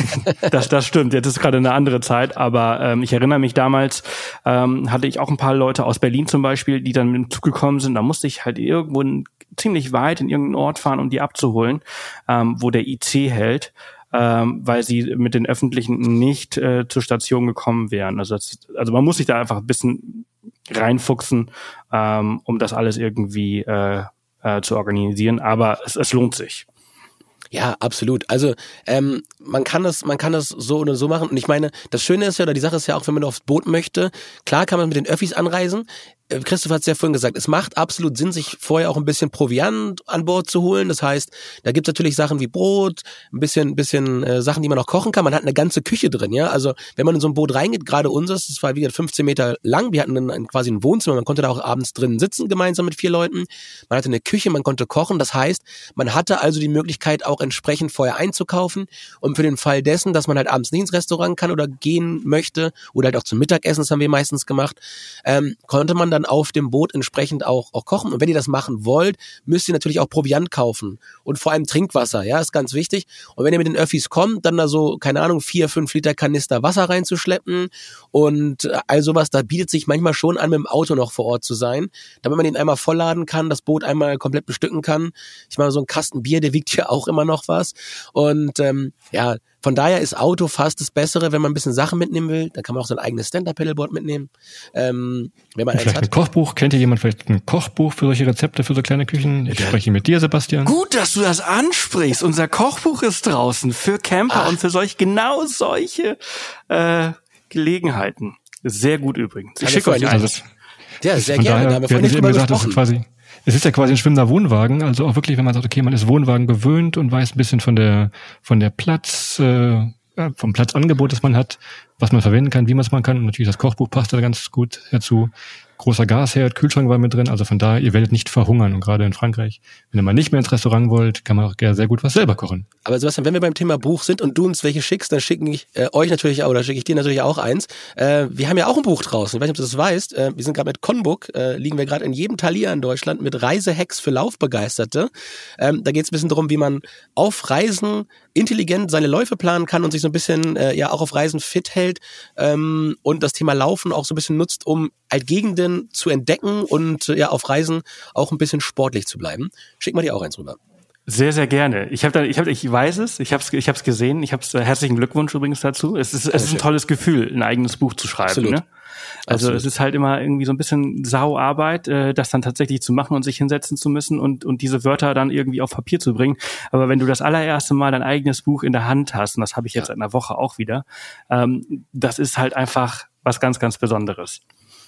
Das stimmt, jetzt ist gerade eine andere Zeit, aber ich erinnere mich damals, hatte ich auch ein paar Leute aus Berlin zum Beispiel, die dann mit dem Zug gekommen sind, da musste ich halt irgendwo ziemlich weit in irgendeinen Ort fahren, um die abzuholen, wo der IC hält, weil sie mit den Öffentlichen nicht zur Station gekommen wären. Also man muss sich da einfach ein bisschen reinfuchsen, um das alles irgendwie zu organisieren. Aber es lohnt sich. Ja, absolut. Also man kann das so oder so machen. Und ich meine, das Schöne ist ja, oder die Sache ist ja auch, wenn man aufs Boot möchte, klar kann man mit den Öffis anreisen. Christoph hat es ja vorhin gesagt, es macht absolut Sinn, sich vorher auch ein bisschen Proviant an Bord zu holen. Das heißt, da gibt's natürlich Sachen wie Brot, ein bisschen Sachen, die man auch kochen kann. Man hat eine ganze Küche drin, ja. Also wenn man in so ein Boot reingeht, gerade unseres, das war wie gesagt 15 Meter lang, wir hatten quasi ein Wohnzimmer, man konnte da auch abends drin sitzen, gemeinsam mit 4 Leuten. Man hatte eine Küche, man konnte kochen. Das heißt, man hatte also die Möglichkeit, auch entsprechend vorher einzukaufen. Und für den Fall dessen, dass man halt abends nicht ins Restaurant kann oder gehen möchte, oder halt auch zum Mittagessen, das haben wir meistens gemacht, konnte man dann auf dem Boot entsprechend auch kochen. Und wenn ihr das machen wollt, müsst ihr natürlich auch Proviant kaufen. Und vor allem Trinkwasser, ja, ist ganz wichtig. Und wenn ihr mit den Öffis kommt, dann da so, keine Ahnung, 4-5 Liter Kanister Wasser reinzuschleppen und all sowas, da bietet sich manchmal schon an, mit dem Auto noch vor Ort zu sein, damit man den einmal vollladen kann, das Boot einmal komplett bestücken kann. Ich meine, so ein Kasten Bier, der wiegt ja auch immer noch was. Und ja, von daher ist Auto fast das Bessere, wenn man ein bisschen Sachen mitnehmen will. Da kann man auch sein eigenes Stand-Up-Paddleboard mitnehmen. Wenn man eins vielleicht hat. ein Kochbuch. Kennt ihr jemand vielleicht ein Kochbuch für solche Rezepte, für so kleine Küchen? Ich spreche mit dir, Sebastian. Gut, dass du das ansprichst. Unser Kochbuch ist draußen für Camper und für solche Gelegenheiten. Sehr gut übrigens. Ich schicke euch eins. Ja, sehr Von gerne. daher, Da haben wir wir vorhin hatten nicht eben drüber gesagt, gesprochen. es ist ja quasi ein schwimmender Wohnwagen, also auch wirklich, wenn man sagt, okay, man ist Wohnwagen gewöhnt und weiß ein bisschen von der vom Platzangebot, das man hat, was man verwenden kann, wie man es machen kann. Und natürlich das Kochbuch passt da ganz gut dazu. Großer Gasherd, Kühlschrank war mit drin, also von daher, ihr werdet nicht verhungern. Und gerade in Frankreich, wenn ihr mal nicht mehr ins Restaurant wollt, kann man auch sehr gut was selber kochen. Aber Sebastian, wenn wir beim Thema Buch sind und du uns welche schickst, dann schicke ich euch natürlich auch, oder schicke ich dir natürlich auch eins. Wir haben ja auch ein Buch draußen, ich weiß nicht, ob du das weißt. Wir sind gerade mit Conbook, liegen wir gerade in jedem Talier in Deutschland mit Reisehacks für Laufbegeisterte. Da geht es ein bisschen darum, wie man auf Reisen intelligent seine Läufe planen kann und sich so ein bisschen ja auch auf Reisen fit hält und das Thema Laufen auch so ein bisschen nutzt, um halt Gegenden zu entdecken und ja auf Reisen auch ein bisschen sportlich zu bleiben. Schick mal dir auch eins rüber. Sehr, sehr gerne. Ich weiß es, ich hab's gesehen, herzlichen Glückwunsch übrigens dazu. Es ist ein tolles Gefühl, ein eigenes Buch zu schreiben. Absolut. Ne? Also Absolut. Es ist halt immer irgendwie so ein bisschen Sauarbeit, das dann tatsächlich zu machen und sich hinsetzen zu müssen und diese Wörter dann irgendwie auf Papier zu bringen. Aber wenn du das allererste Mal dein eigenes Buch in der Hand hast, und das habe ich jetzt seit einer Woche auch wieder, das ist halt einfach was ganz, ganz Besonderes.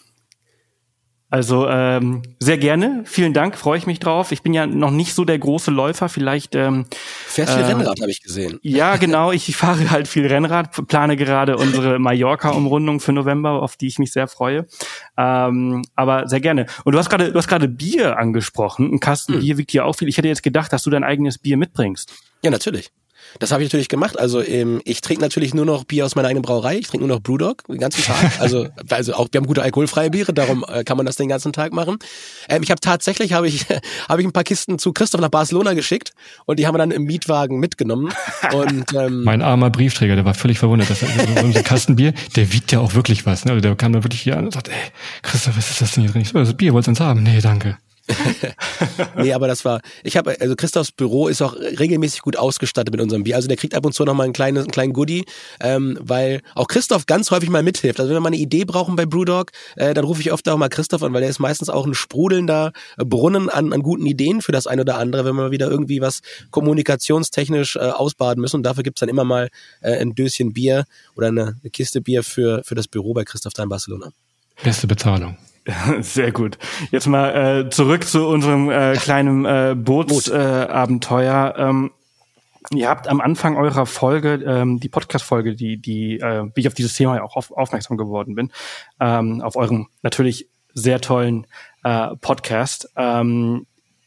Also sehr gerne, vielen Dank, freue ich mich drauf. Ich bin ja noch nicht so der große Läufer, vielleicht Fährst viel Rennrad, habe ich gesehen. Ja, genau, ich fahre halt viel Rennrad, plane gerade unsere Mallorca-Umrundung für November, auf die ich mich sehr freue. Aber sehr gerne. Und du hast gerade Bier angesprochen. Ein Kasten Bier wiegt ja auch viel. Ich hätte jetzt gedacht, dass du dein eigenes Bier mitbringst. Ja, natürlich. Das habe ich natürlich gemacht. Also ich trinke natürlich nur noch Bier aus meiner eigenen Brauerei. Ich trinke nur noch Brewdog den ganzen Tag. Also auch wir haben gute alkoholfreie Biere, darum kann man das den ganzen Tag machen. Ich habe tatsächlich habe ich ein paar Kisten zu Christoph nach Barcelona geschickt und die haben wir dann im Mietwagen mitgenommen. Und mein armer Briefträger, der war völlig verwundert, dass unser Kastenbier, der wiegt ja auch wirklich was. Ne? Also der kam dann wirklich hier an und sagt, ey, Christoph, was ist das denn hier drin? Ich so, das Bier, wolltest du uns haben? Nee, danke. Nee, aber also Christophs Büro ist auch regelmäßig gut ausgestattet mit unserem Bier. Also der kriegt ab und zu noch mal einen kleinen Goodie, weil auch Christoph ganz häufig mal mithilft. Also wenn wir mal eine Idee brauchen bei Brewdog, dann rufe ich oft auch mal Christoph an, weil der ist meistens auch ein sprudelnder Brunnen an guten Ideen für das ein oder andere, wenn wir mal wieder irgendwie was kommunikationstechnisch ausbaden müssen. Und dafür gibt's dann immer mal ein Döschen Bier oder eine Kiste Bier für das Büro bei Christoph da in Barcelona. Beste Bezahlung. Sehr gut. Jetzt mal zurück zu unserem kleinen Bootsabenteuer. Ihr habt am Anfang eurer Folge, die Podcast-Folge, wie ich auf dieses Thema ja auch aufmerksam geworden bin, auf euren natürlich sehr tollen Podcast, habt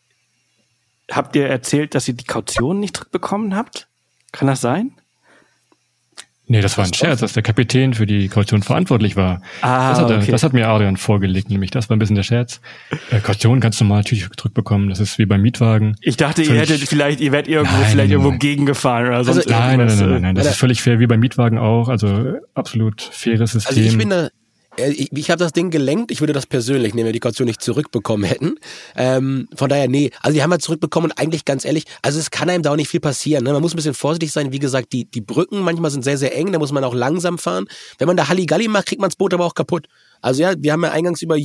ihr erzählt, dass ihr die Kaution nicht zurückbekommen habt? Kann das sein? Nee, das war ein Scherz, dass der Kapitän für die Kaution verantwortlich war. Das hat mir Adrian vorgelegt, nämlich das war ein bisschen der Scherz. Kaution kannst du mal natürlich zurückbekommen, das ist wie beim Mietwagen. Ich dachte, ihr wärt irgendwo gegengefahren oder sonst irgendwas. Nein, das ist völlig fair, wie beim Mietwagen auch, also absolut faires System. Also ich habe das Ding gelenkt, ich würde das persönlich nehmen, wenn wir die Kaution nicht zurückbekommen hätten. Von daher, nee. Also die haben wir zurückbekommen und eigentlich ganz ehrlich, also es kann einem da auch nicht viel passieren. Ne? Man muss ein bisschen vorsichtig sein. Wie gesagt, die Brücken manchmal sind sehr, sehr eng, da muss man auch langsam fahren. Wenn man da Halligalli macht, kriegt man das Boot aber auch kaputt. Also ja, wir haben ja eingangs über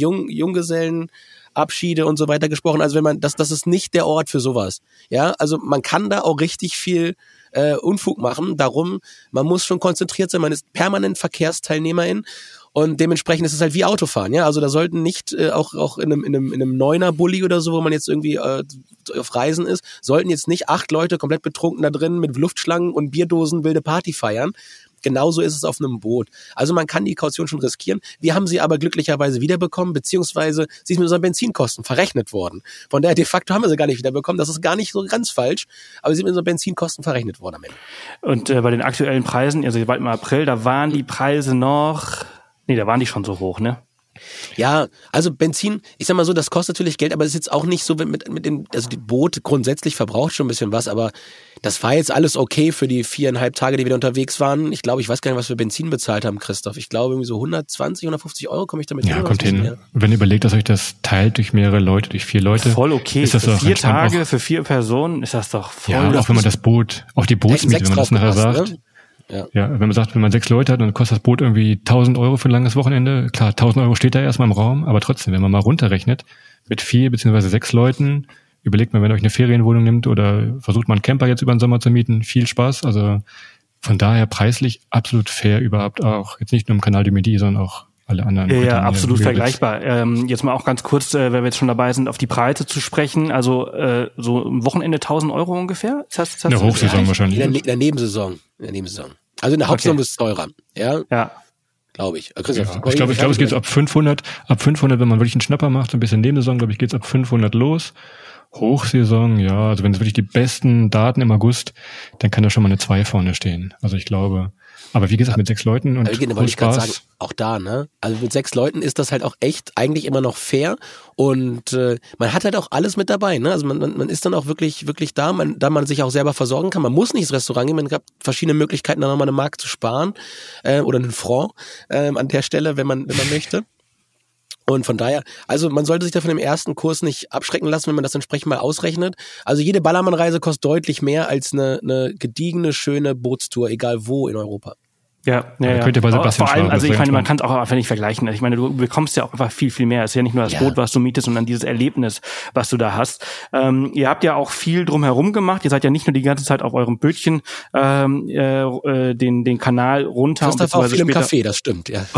Junggesellenabschiede und so weiter gesprochen. Also wenn man, das ist nicht der Ort für sowas. Ja, also man kann da auch richtig viel Unfug machen. Darum, man muss schon konzentriert sein. Man ist permanent Verkehrsteilnehmerin. Und dementsprechend ist es halt wie Autofahren, ja. Also da sollten nicht auch in einem Neuner-Bulli oder so, wo man jetzt irgendwie auf Reisen ist, sollten jetzt nicht 8 Leute komplett betrunken da drin mit Luftschlangen und Bierdosen wilde Party feiern. Genauso ist es auf einem Boot. Also man kann die Kaution schon riskieren. Wir haben sie aber glücklicherweise wiederbekommen, beziehungsweise sie ist mit unseren Benzinkosten verrechnet worden. Von daher de facto haben wir sie gar nicht wiederbekommen. Das ist gar nicht so ganz falsch, aber sie sind mit unseren Benzinkosten verrechnet worden am Ende. Und bei den aktuellen Preisen, also bald im April, da waren die Preise noch... Nee, da waren die schon so hoch, ne? Ja, also Benzin, ich sag mal so, das kostet natürlich Geld, aber es ist jetzt auch nicht so mit dem, also die Boot grundsätzlich verbraucht schon ein bisschen was, aber das war jetzt alles okay für die 4,5 Tage, die wir da unterwegs waren. Ich glaube, ich weiß gar nicht, was wir Benzin bezahlt haben, Christoph. Ich glaube irgendwie so 120, 150 Euro komme ich damit hin. Ja, kommt hin. Wenn ihr überlegt, dass euch das teilt durch mehrere Leute, durch 4 Leute. Voll okay. Ist das für auch 4 Tage, auch, für 4 Personen ist das doch voll. Ja, auch wenn man das Boot, auch die Bootsmiete, wenn man das nachher sagt. Ne? Ja, wenn man sagt, wenn man 6 Leute hat, dann kostet das Boot irgendwie 1.000 Euro für ein langes Wochenende. Klar, 1.000 Euro steht da erstmal im Raum, aber trotzdem, wenn man mal runterrechnet, mit 4 bzw. 6 Leuten, überlegt man, wenn ihr euch eine Ferienwohnung nimmt oder versucht mal einen Camper jetzt über den Sommer zu mieten, viel Spaß. Also von daher preislich absolut fair überhaupt auch. Jetzt nicht nur im Canal du Midi, sondern auch alle anderen. Ja, absolut vergleichbar. Jetzt mal auch ganz kurz, wenn wir jetzt schon dabei sind, auf die Preise zu sprechen. Also so ein Wochenende 1.000 Euro ungefähr? In der Hochsaison wahrscheinlich. In der Nebensaison. Also in der Hauptsaison ist es teurer. Ja. Glaube ich. Ich glaube, es geht so ab 500. Ab 500, wenn man wirklich einen Schnapper macht, so ein bisschen Nebensaison, glaube ich, geht es ab 500 los. Hochsaison, ja, also wenn es wirklich die besten Daten im August, dann kann da schon mal eine 2 vorne stehen. Also ich glaube, aber wie gesagt, mit 6 Leuten und wollte ich gerade sagen, auch da, ne? Also mit 6 Leuten ist das halt auch echt eigentlich immer noch fair und man hat halt auch alles mit dabei, ne? Also man ist dann auch wirklich da, da man sich auch selber versorgen kann. Man muss nicht ins Restaurant gehen, man hat verschiedene Möglichkeiten, da nochmal eine Mark zu sparen oder einen Franc an der Stelle, wenn man möchte. Und von daher, also man sollte sich da von dem ersten Kurs nicht abschrecken lassen, wenn man das entsprechend mal ausrechnet. Also jede Ballermann-Reise kostet deutlich mehr als eine gediegene, schöne Bootstour, egal wo in Europa. Ja. Könnt ihr bei Sebastian vor allem, Schwab, also ich meine, man kann es auch einfach nicht vergleichen. Ich meine, du bekommst ja auch einfach viel, viel mehr. Es ist ja nicht nur das Boot, was du mietest, sondern dieses Erlebnis, was du da hast. Ihr habt ja auch viel drumherum gemacht. Ihr seid ja nicht nur die ganze Zeit auf eurem Bötchen den Kanal runter. Das war auch viel im Café, das stimmt, ja.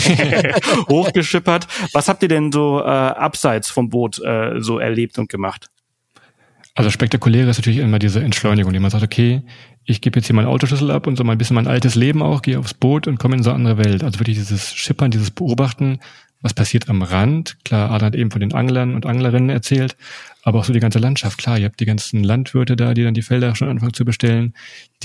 Hochgeschippert. Was habt ihr denn so abseits vom Boot so erlebt und gemacht? Also spektakulär ist natürlich immer diese Entschleunigung, die man sagt, okay, ich gebe jetzt hier meinen Autoschlüssel ab und so mal ein bisschen mein altes Leben auch, gehe aufs Boot und komme in so eine andere Welt. Also wirklich dieses Schippern, dieses Beobachten, was passiert am Rand. Klar, Adam hat eben von den Anglern und Anglerinnen erzählt, aber auch so die ganze Landschaft. Klar, ihr habt die ganzen Landwirte da, die dann die Felder schon anfangen zu bestellen.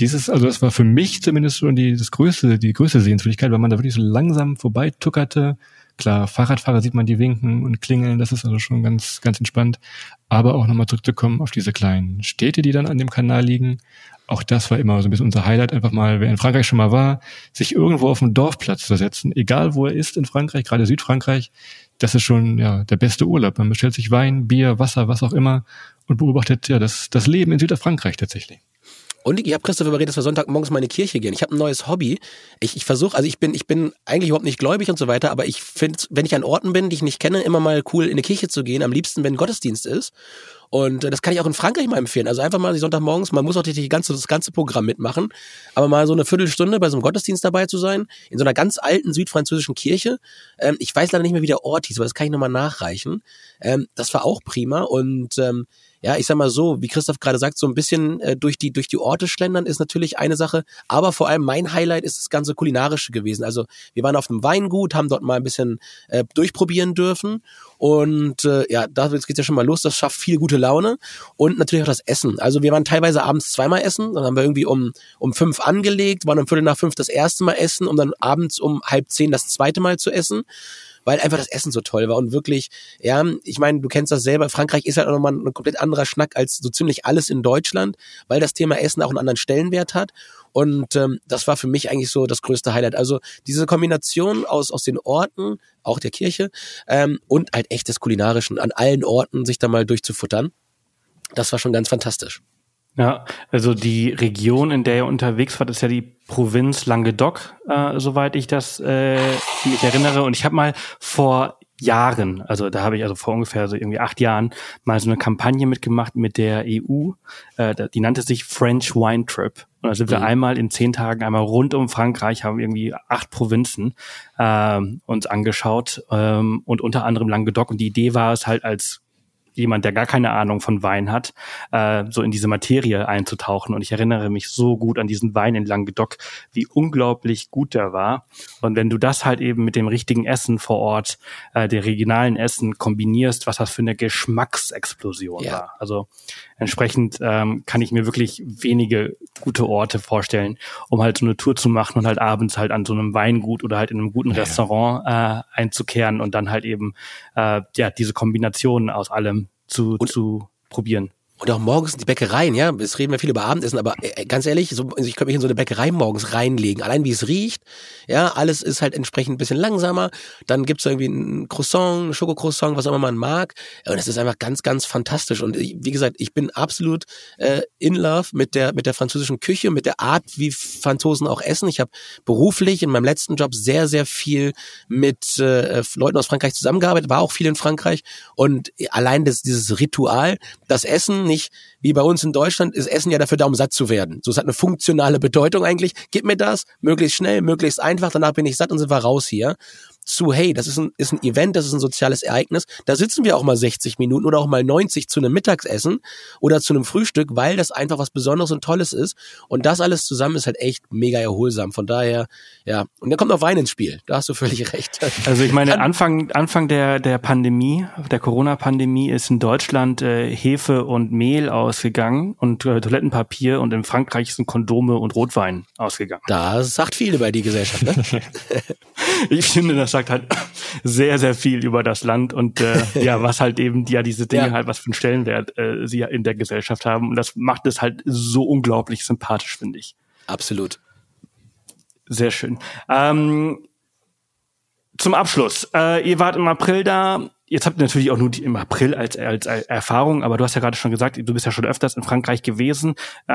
Das war für mich zumindest schon die größte Sehenswürdigkeit, weil man da wirklich so langsam vorbeituckerte. Klar, Fahrradfahrer sieht man, die winken und klingeln, das ist also schon ganz, ganz entspannt. Aber auch nochmal zurückzukommen auf diese kleinen Städte, die dann an dem Kanal liegen. Auch das war immer so ein bisschen unser Highlight, einfach mal, wer in Frankreich schon mal war, sich irgendwo auf einen Dorfplatz zu setzen, egal wo er ist in Frankreich, gerade Südfrankreich, das ist schon der beste Urlaub. Man bestellt sich Wein, Bier, Wasser, was auch immer und beobachtet das Leben in Südfrankreich tatsächlich. Und ich habe Christoph überredet, dass wir Sonntagmorgens mal in die Kirche gehen. Ich habe ein neues Hobby. Ich versuche, also ich bin eigentlich überhaupt nicht gläubig und so weiter, aber ich finde, wenn ich an Orten bin, die ich nicht kenne, immer mal cool in eine Kirche zu gehen. Am liebsten, wenn Gottesdienst ist. Und das kann ich auch in Frankreich mal empfehlen. Also einfach mal die Sonntagmorgens, man muss auch nicht das ganze Programm mitmachen, aber mal so eine Viertelstunde bei so einem Gottesdienst dabei zu sein, in so einer ganz alten südfranzösischen Kirche. Ich weiß leider nicht mehr, wie der Ort hieß, aber das kann ich nochmal nachreichen. Das war auch prima und ja, ich sag mal so, wie Christoph gerade sagt, so ein bisschen durch die Orte schlendern ist natürlich eine Sache, aber vor allem mein Highlight ist das ganze Kulinarische gewesen. Also wir waren auf einem Weingut, haben dort mal ein bisschen durchprobieren dürfen und da geht's ja schon mal los, das schafft viel gute Laune und natürlich auch das Essen. Also wir waren teilweise abends zweimal essen, dann haben wir irgendwie um 5 angelegt, waren um 4:45 das erste Mal essen, um dann abends um 9:30 das zweite Mal zu essen, weil einfach das Essen so toll war und wirklich, ja, ich meine, du kennst das selber, Frankreich ist halt auch nochmal ein komplett anderer Schnack als so ziemlich alles in Deutschland, weil das Thema Essen auch einen anderen Stellenwert hat und das war für mich eigentlich so das größte Highlight. Also diese Kombination aus den Orten, auch der Kirche und halt echt des Kulinarischen, an allen Orten sich da mal durchzufuttern, das war schon ganz fantastisch. Ja, also die Region, in der ihr unterwegs wart, ist ja die Provinz Languedoc, soweit ich das mich erinnere. Und ich habe mal vor Jahren, also da habe ich also vor ungefähr so irgendwie 8 Jahren mal so eine Kampagne mitgemacht mit der EU, die nannte sich French Wine Trip. Und da sind wir einmal in 10 Tagen einmal rund um Frankreich, haben irgendwie 8 Provinzen uns angeschaut und unter anderem Languedoc. Und die Idee war es halt als jemand, der gar keine Ahnung von Wein hat, so in diese Materie einzutauchen. Und ich erinnere mich so gut an diesen Wein in Languedoc, wie unglaublich gut der war. Und wenn du das halt eben mit dem richtigen Essen vor Ort, der regionalen Essen kombinierst, was das für eine Geschmacksexplosion war. Also entsprechend kann ich mir wirklich wenige gute Orte vorstellen, um halt so eine Tour zu machen und halt abends halt an so einem Weingut oder halt in einem guten Restaurant einzukehren und dann halt eben diese Kombinationen aus allem zu probieren. Und auch morgens die Bäckereien, ja, es reden wir viel über Abendessen, aber ganz ehrlich, ich könnte mich in so eine Bäckerei morgens reinlegen, allein wie es riecht, ja, alles ist halt entsprechend ein bisschen langsamer, dann gibt's irgendwie ein Croissant, ein Schokocroissant, was auch immer man mag, und es ist einfach ganz, ganz fantastisch und wie gesagt, ich bin absolut in love mit der französischen Küche, mit der Art, wie Franzosen auch essen. Ich habe beruflich in meinem letzten Job sehr, sehr viel mit Leuten aus Frankreich zusammengearbeitet, war auch viel in Frankreich und allein dieses Ritual, das Essen, nicht wie bei uns in Deutschland, ist Essen ja dafür da, um satt zu werden. So, es hat eine funktionale Bedeutung eigentlich. Gib mir das, möglichst schnell, möglichst einfach, danach bin ich satt und sind wir raus hier. Zu, hey, das ist ein Event, das ist ein soziales Ereignis, da sitzen wir auch mal 60 Minuten oder auch mal 90 zu einem Mittagsessen oder zu einem Frühstück, weil das einfach was Besonderes und Tolles ist und das alles zusammen ist halt echt mega erholsam, von daher, ja, und dann kommt noch Wein ins Spiel, da hast du völlig recht. Also ich meine, Anfang der Pandemie, der Corona-Pandemie ist in Deutschland Hefe und Mehl ausgegangen und Toilettenpapier und in Frankreich sind Kondome und Rotwein ausgegangen. Das sagt viel über die Gesellschaft, ne? Ich finde, das sagt halt sehr, sehr viel über das Land und was halt eben diese Dinge halt, was für einen Stellenwert sie in der Gesellschaft haben. Und das macht es halt so unglaublich sympathisch, finde ich. Absolut. Sehr schön. Zum Abschluss. Ihr wart im April da. Jetzt habt ihr natürlich auch nur im April als Erfahrung, aber du hast ja gerade schon gesagt, du bist ja schon öfters in Frankreich gewesen.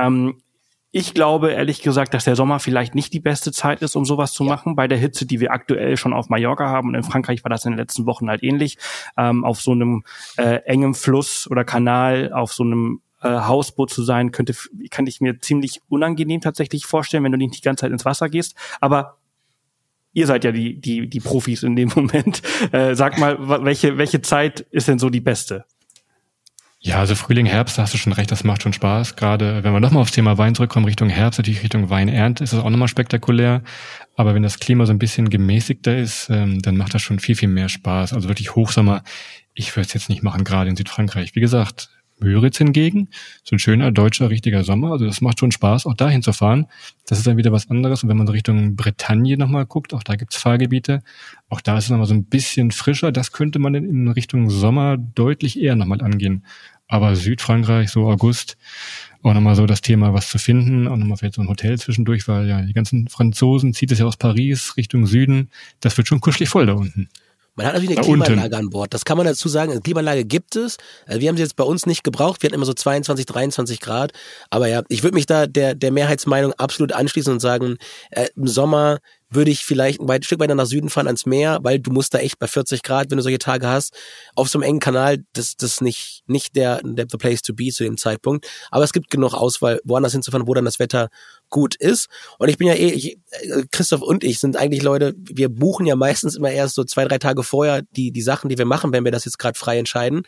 Ich glaube, ehrlich gesagt, dass der Sommer vielleicht nicht die beste Zeit ist, um sowas zu machen, bei der Hitze, die wir aktuell schon auf Mallorca haben. Und in Frankreich war das in den letzten Wochen halt ähnlich. Auf so einem engen Fluss oder Kanal, auf so einem Hausboot zu sein, kann ich mir ziemlich unangenehm tatsächlich vorstellen, wenn du nicht die ganze Zeit ins Wasser gehst. Aber ihr seid ja die Profis in dem Moment. Sag mal, welche Zeit ist denn so die beste? Ja, also Frühling, Herbst, da hast du schon recht, das macht schon Spaß. Gerade wenn wir nochmal aufs Thema Wein zurückkommen, Richtung Herbst, natürlich Richtung Weinernte, ist das auch nochmal spektakulär. Aber wenn das Klima so ein bisschen gemäßigter ist, dann macht das schon viel, viel mehr Spaß. Also wirklich Hochsommer, ich würde es jetzt nicht machen, gerade in Südfrankreich. Wie gesagt, Müritz hingegen, so ein schöner, deutscher, richtiger Sommer. Also das macht schon Spaß, auch dahin zu fahren. Das ist dann wieder was anderes. Und wenn man so Richtung Bretagne nochmal guckt, auch da gibt's Fahrgebiete. Auch da ist es nochmal so ein bisschen frischer. Das könnte man in Richtung Sommer deutlich eher nochmal angehen. Aber Südfrankreich, so August, auch nochmal so das Thema, was zu finden. Auch nochmal vielleicht so ein Hotel zwischendurch, weil ja die ganzen Franzosen zieht es ja aus Paris Richtung Süden. Das wird schon kuschelig voll da unten. Man hat natürlich eine Klimaanlage an Bord. Das kann man dazu sagen. Eine Klimaanlage gibt es. Wir haben sie jetzt bei uns nicht gebraucht. Wir hatten immer so 22, 23 Grad. Aber ja, ich würde mich da der Mehrheitsmeinung absolut anschließen und sagen, im Sommer würde ich vielleicht ein Stück weiter nach Süden fahren ans Meer, weil du musst da echt bei 40 Grad, wenn du solche Tage hast, auf so einem engen Kanal, das nicht the place to be zu dem Zeitpunkt. Aber es gibt genug Auswahl, woanders hinzufahren, wo dann das Wetter gut ist. Und ich bin ja Christoph und ich sind eigentlich Leute, wir buchen ja meistens immer erst so 2-3 Tage vorher die Sachen, die wir machen, wenn wir das jetzt gerade frei entscheiden.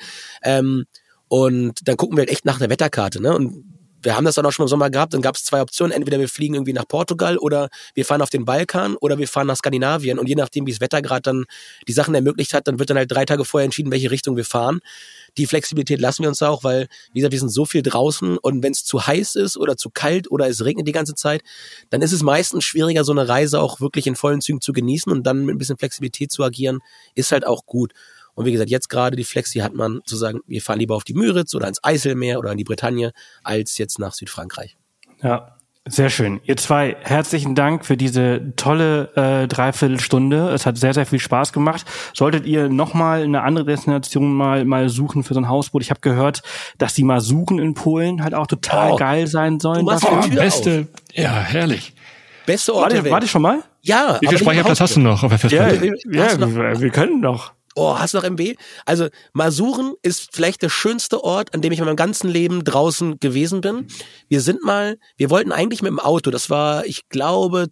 Und dann gucken wir halt echt nach der Wetterkarte, ne? Und wir haben das dann auch schon im Sommer gehabt, dann gab es 2 Optionen, entweder wir fliegen irgendwie nach Portugal oder wir fahren auf den Balkan oder wir fahren nach Skandinavien und je nachdem, wie das Wetter gerade dann die Sachen ermöglicht hat, dann wird dann halt 3 Tage vorher entschieden, welche Richtung wir fahren. Die Flexibilität lassen wir uns auch, weil, wie gesagt, wir sind so viel draußen und wenn es zu heiß ist oder zu kalt oder es regnet die ganze Zeit, dann ist es meistens schwieriger, so eine Reise auch wirklich in vollen Zügen zu genießen und dann mit ein bisschen Flexibilität zu agieren, ist halt auch gut. Und wie gesagt, jetzt gerade die Flexi hat man zu sagen, wir fahren lieber auf die Müritz oder ins Eiselmeer oder in die Bretagne, als jetzt nach Südfrankreich. Ja, Sehr schön. Ihr zwei, herzlichen Dank für diese tolle Dreiviertelstunde. Es hat sehr, sehr viel Spaß gemacht. Solltet ihr nochmal eine andere Destination mal suchen für so ein Hausboot? Ich habe gehört, dass die Masuren in Polen halt auch total geil sein sollen. Beste, ja, herrlich. Beste Ort der Welt. Warte schon mal? Ja. Wie viel Speicherplatz hast du noch auf der Festplatte? Wir können doch. Oh, hast du noch MB? Also Masuren ist vielleicht der schönste Ort, an dem ich in meinem ganzen Leben draußen gewesen bin. Wir wollten eigentlich mit dem Auto, das war, ich glaube,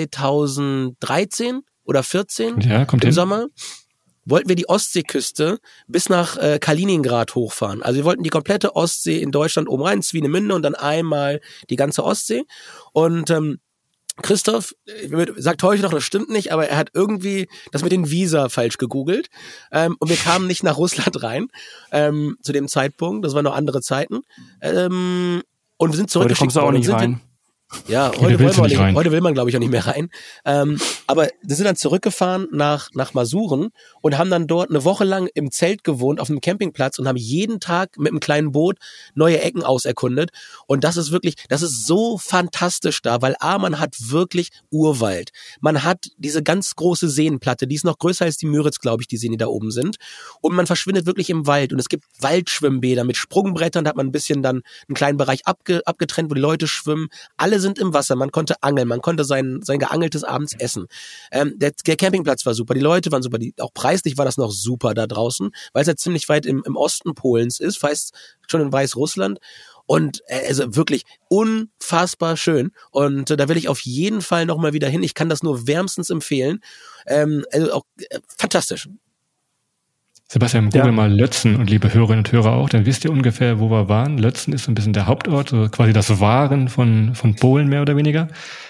2013 oder 14 im Sommer, wollten wir die Ostseeküste bis nach Kaliningrad hochfahren. Also wir wollten die komplette Ostsee in Deutschland oben rein, Swinemünde und dann einmal die ganze Ostsee. Und Christoph sagt heute noch, das stimmt nicht, aber er hat irgendwie das mit den Visa falsch gegoogelt und wir kamen nicht nach Russland rein zu dem Zeitpunkt, das waren noch andere Zeiten und wir sind zurückgeschickt worden. Heute kommst du auch nicht rein. Ja, heute will man glaube ich auch nicht mehr rein. Aber wir sind dann zurückgefahren nach Masuren und haben dann dort eine Woche lang im Zelt gewohnt auf einem Campingplatz und haben jeden Tag mit einem kleinen Boot neue Ecken auserkundet. Und das ist so fantastisch da, weil man hat wirklich Urwald. Man hat diese ganz große Seenplatte, die ist noch größer als die Müritz, glaube ich, die Seen, die da oben sind. Und man verschwindet wirklich im Wald und es gibt Waldschwimmbäder mit Sprungbrettern, da hat man ein bisschen dann einen kleinen Bereich abgetrennt, wo die Leute schwimmen. Alle sind im Wasser, man konnte angeln, man konnte sein geangeltes abends essen. Der Campingplatz war super, die Leute waren super, auch preislich war das noch super da draußen, weil es ja ziemlich weit im Osten Polens ist, fast schon in Weißrussland. Und also wirklich unfassbar schön. Und da will ich auf jeden Fall nochmal wieder hin. Ich kann das nur wärmstens empfehlen. Also auch fantastisch. Sebastian, google mal Lötzen und liebe Hörerinnen und Hörer auch, dann wisst ihr ungefähr, wo wir waren. Lötzen ist so ein bisschen der Hauptort, so quasi das Waren von Polen mehr oder weniger.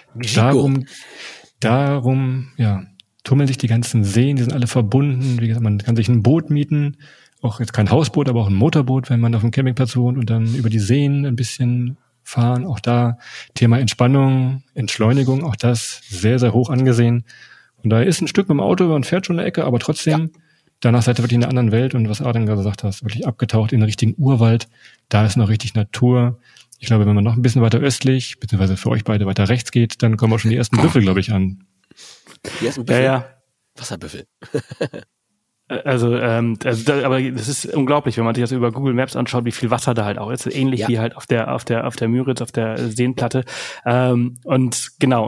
Darum, ja, tummeln sich die ganzen Seen, die sind alle verbunden. Wie gesagt, man kann sich ein Boot mieten, auch jetzt kein Hausboot, aber auch ein Motorboot, wenn man auf dem Campingplatz wohnt und dann über die Seen ein bisschen fahren. Auch da Thema Entspannung, Entschleunigung, auch das sehr, sehr hoch angesehen. Und da ist ein Stück mit dem Auto, man fährt schon eine Ecke, aber trotzdem danach seid ihr wirklich in einer anderen Welt und was Adrian gerade gesagt hast, wirklich abgetaucht in den richtigen Urwald. Da ist noch richtig Natur. Ich glaube, wenn man noch ein bisschen weiter östlich, beziehungsweise für euch beide weiter rechts geht, dann kommen auch schon die ersten Büffel, glaube ich, an. Die ersten Büffel? Ja. Wasserbüffel. Aber das ist unglaublich, wenn man sich das über Google Maps anschaut, wie viel Wasser da halt auch ist. Ähnlich wie halt auf der Müritz, auf der Seenplatte. Und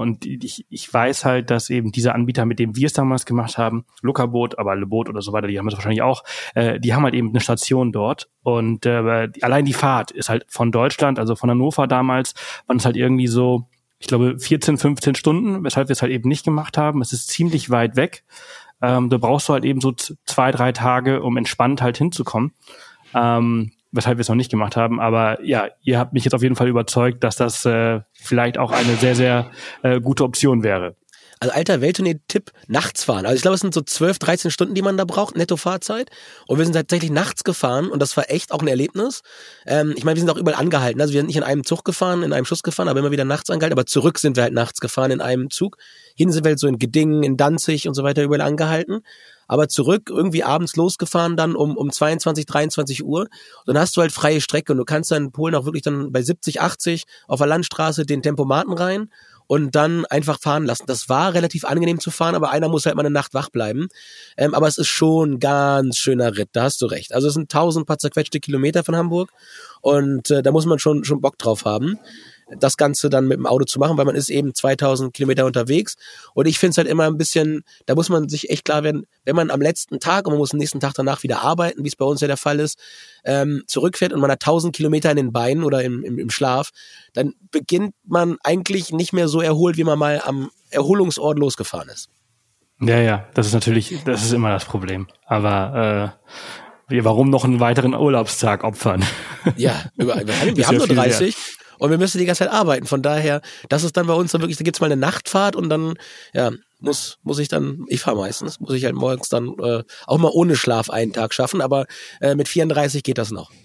ich weiß halt, dass eben diese Anbieter, mit denen wir es damals gemacht haben, Lucaboot, aber Le Boot oder so weiter, die haben es wahrscheinlich auch, die haben halt eben eine Station dort. Und allein die Fahrt ist halt von Deutschland, also von Hannover damals, waren es halt irgendwie so, ich glaube, 14, 15 Stunden, weshalb wir es halt eben nicht gemacht haben. Es ist ziemlich weit weg. Da brauchst du halt eben so 2-3 Tage, um entspannt halt hinzukommen, weshalb wir es noch nicht gemacht haben. Aber ja, ihr habt mich jetzt auf jeden Fall überzeugt, dass das vielleicht auch eine sehr, sehr gute Option wäre. Also alter Welttournee-Tipp, nachts fahren. Also ich glaube, es sind so 12, 13 Stunden, die man da braucht, Netto-Fahrzeit. Und wir sind tatsächlich nachts gefahren und das war echt auch ein Erlebnis. Ich meine, wir sind auch überall angehalten. Also wir sind nicht in einem Zug gefahren, in einem Schuss gefahren, aber immer wieder nachts angehalten. Aber zurück sind wir halt nachts gefahren in einem Zug. Hin sind wir halt so in Giddingen, in Danzig und so weiter überall angehalten. Aber zurück irgendwie abends losgefahren dann um 22, 23 Uhr. Und dann hast du halt freie Strecke und du kannst dann in Polen auch wirklich dann bei 70, 80 auf der Landstraße den Tempomaten rein und dann einfach fahren lassen. Das war relativ angenehm zu fahren, aber einer muss halt mal eine Nacht wach bleiben. Aber es ist schon ein ganz schöner Ritt, da hast du recht. Also es sind 1000 paar zerquetschte Kilometer von Hamburg und da muss man schon Bock drauf haben, das Ganze dann mit dem Auto zu machen, weil man ist eben 2000 Kilometer unterwegs und ich finde es halt immer ein bisschen, da muss man sich echt klar werden, wenn man am letzten Tag, und man muss am nächsten Tag danach wieder arbeiten, wie es bei uns ja der Fall ist, zurückfährt und man hat 1000 Kilometer in den Beinen oder im Schlaf, dann beginnt man eigentlich nicht mehr so erholt, wie man mal am Erholungsort losgefahren ist. Ja, das ist immer das Problem. Aber warum noch einen weiteren Urlaubstag opfern? Ja, wir haben nur 30 und wir müssen die ganze Zeit arbeiten. Von daher, das ist dann bei uns dann wirklich, da gibt's mal eine Nachtfahrt und dann, ja, muss ich fahre halt morgens dann auch mal ohne Schlaf einen Tag schaffen, aber mit 34 geht das noch.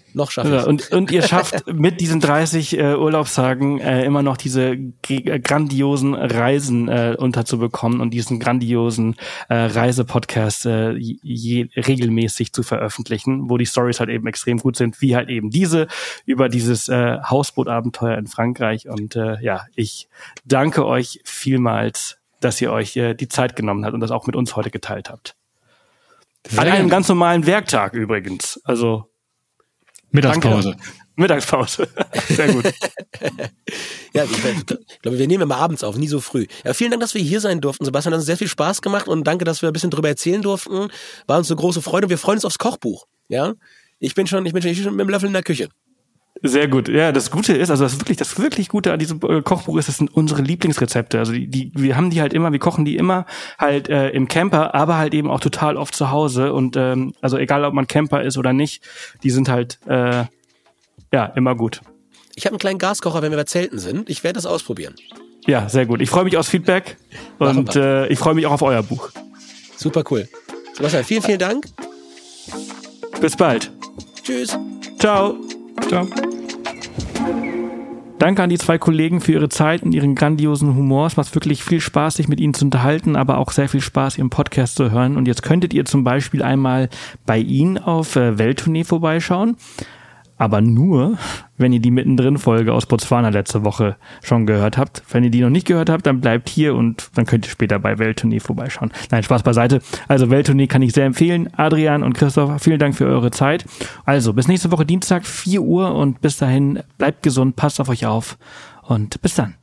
Noch schaffe ich. Und ihr schafft mit diesen 30 Urlaubstagen immer noch diese grandiosen Reisen unterzubekommen und diesen grandiosen Reisepodcast regelmäßig zu veröffentlichen, wo die Storys halt eben extrem gut sind, wie halt eben diese über dieses Hausbootabenteuer in Frankreich. Und ich danke euch vielmals, dass ihr euch die Zeit genommen habt und das auch mit uns heute geteilt habt. An einem ganz normalen Werktag übrigens. Also Mittagspause. Mittagspause. Sehr gut. Ja, ich glaube, wir nehmen immer abends auf, nie so früh. Ja, vielen Dank, dass wir hier sein durften, Sebastian. Das hat uns sehr viel Spaß gemacht und danke, dass wir ein bisschen drüber erzählen durften. War uns eine große Freude und wir freuen uns aufs Kochbuch. Ja, ich bin schon mit dem Löffel in der Küche. Sehr gut. Ja, das Gute ist, also das wirklich Gute an diesem Kochbuch ist, das sind unsere Lieblingsrezepte. Also wir haben die halt immer, wir kochen die immer halt im Camper, aber halt eben auch total oft zu Hause. Und also egal, ob man Camper ist oder nicht, die sind halt immer gut. Ich habe einen kleinen Gaskocher, wenn wir bei Zelten sind. Ich werde das ausprobieren. Ja, sehr gut. Ich freue mich aufs Feedback und ich freue mich auch auf euer Buch. Super cool. Sebastian, vielen Dank. Bis bald. Tschüss. Ciao. Ciao. Danke an die zwei Kollegen für ihre Zeit und ihren grandiosen Humor. Es macht wirklich viel Spaß, sich mit ihnen zu unterhalten, aber auch sehr viel Spaß, ihren Podcast zu hören. Und jetzt könntet ihr zum Beispiel einmal bei ihnen auf Welttournee vorbeischauen. Aber nur, wenn ihr die Mittendrin-Folge aus Botswana letzte Woche schon gehört habt. Wenn ihr die noch nicht gehört habt, dann bleibt hier und dann könnt ihr später bei Welttournee vorbeischauen. Nein, Spaß beiseite. Also Welttournee kann ich sehr empfehlen. Adrian und Christoph, vielen Dank für eure Zeit. Also bis nächste Woche Dienstag, 4 Uhr und bis dahin bleibt gesund, passt auf euch auf und bis dann.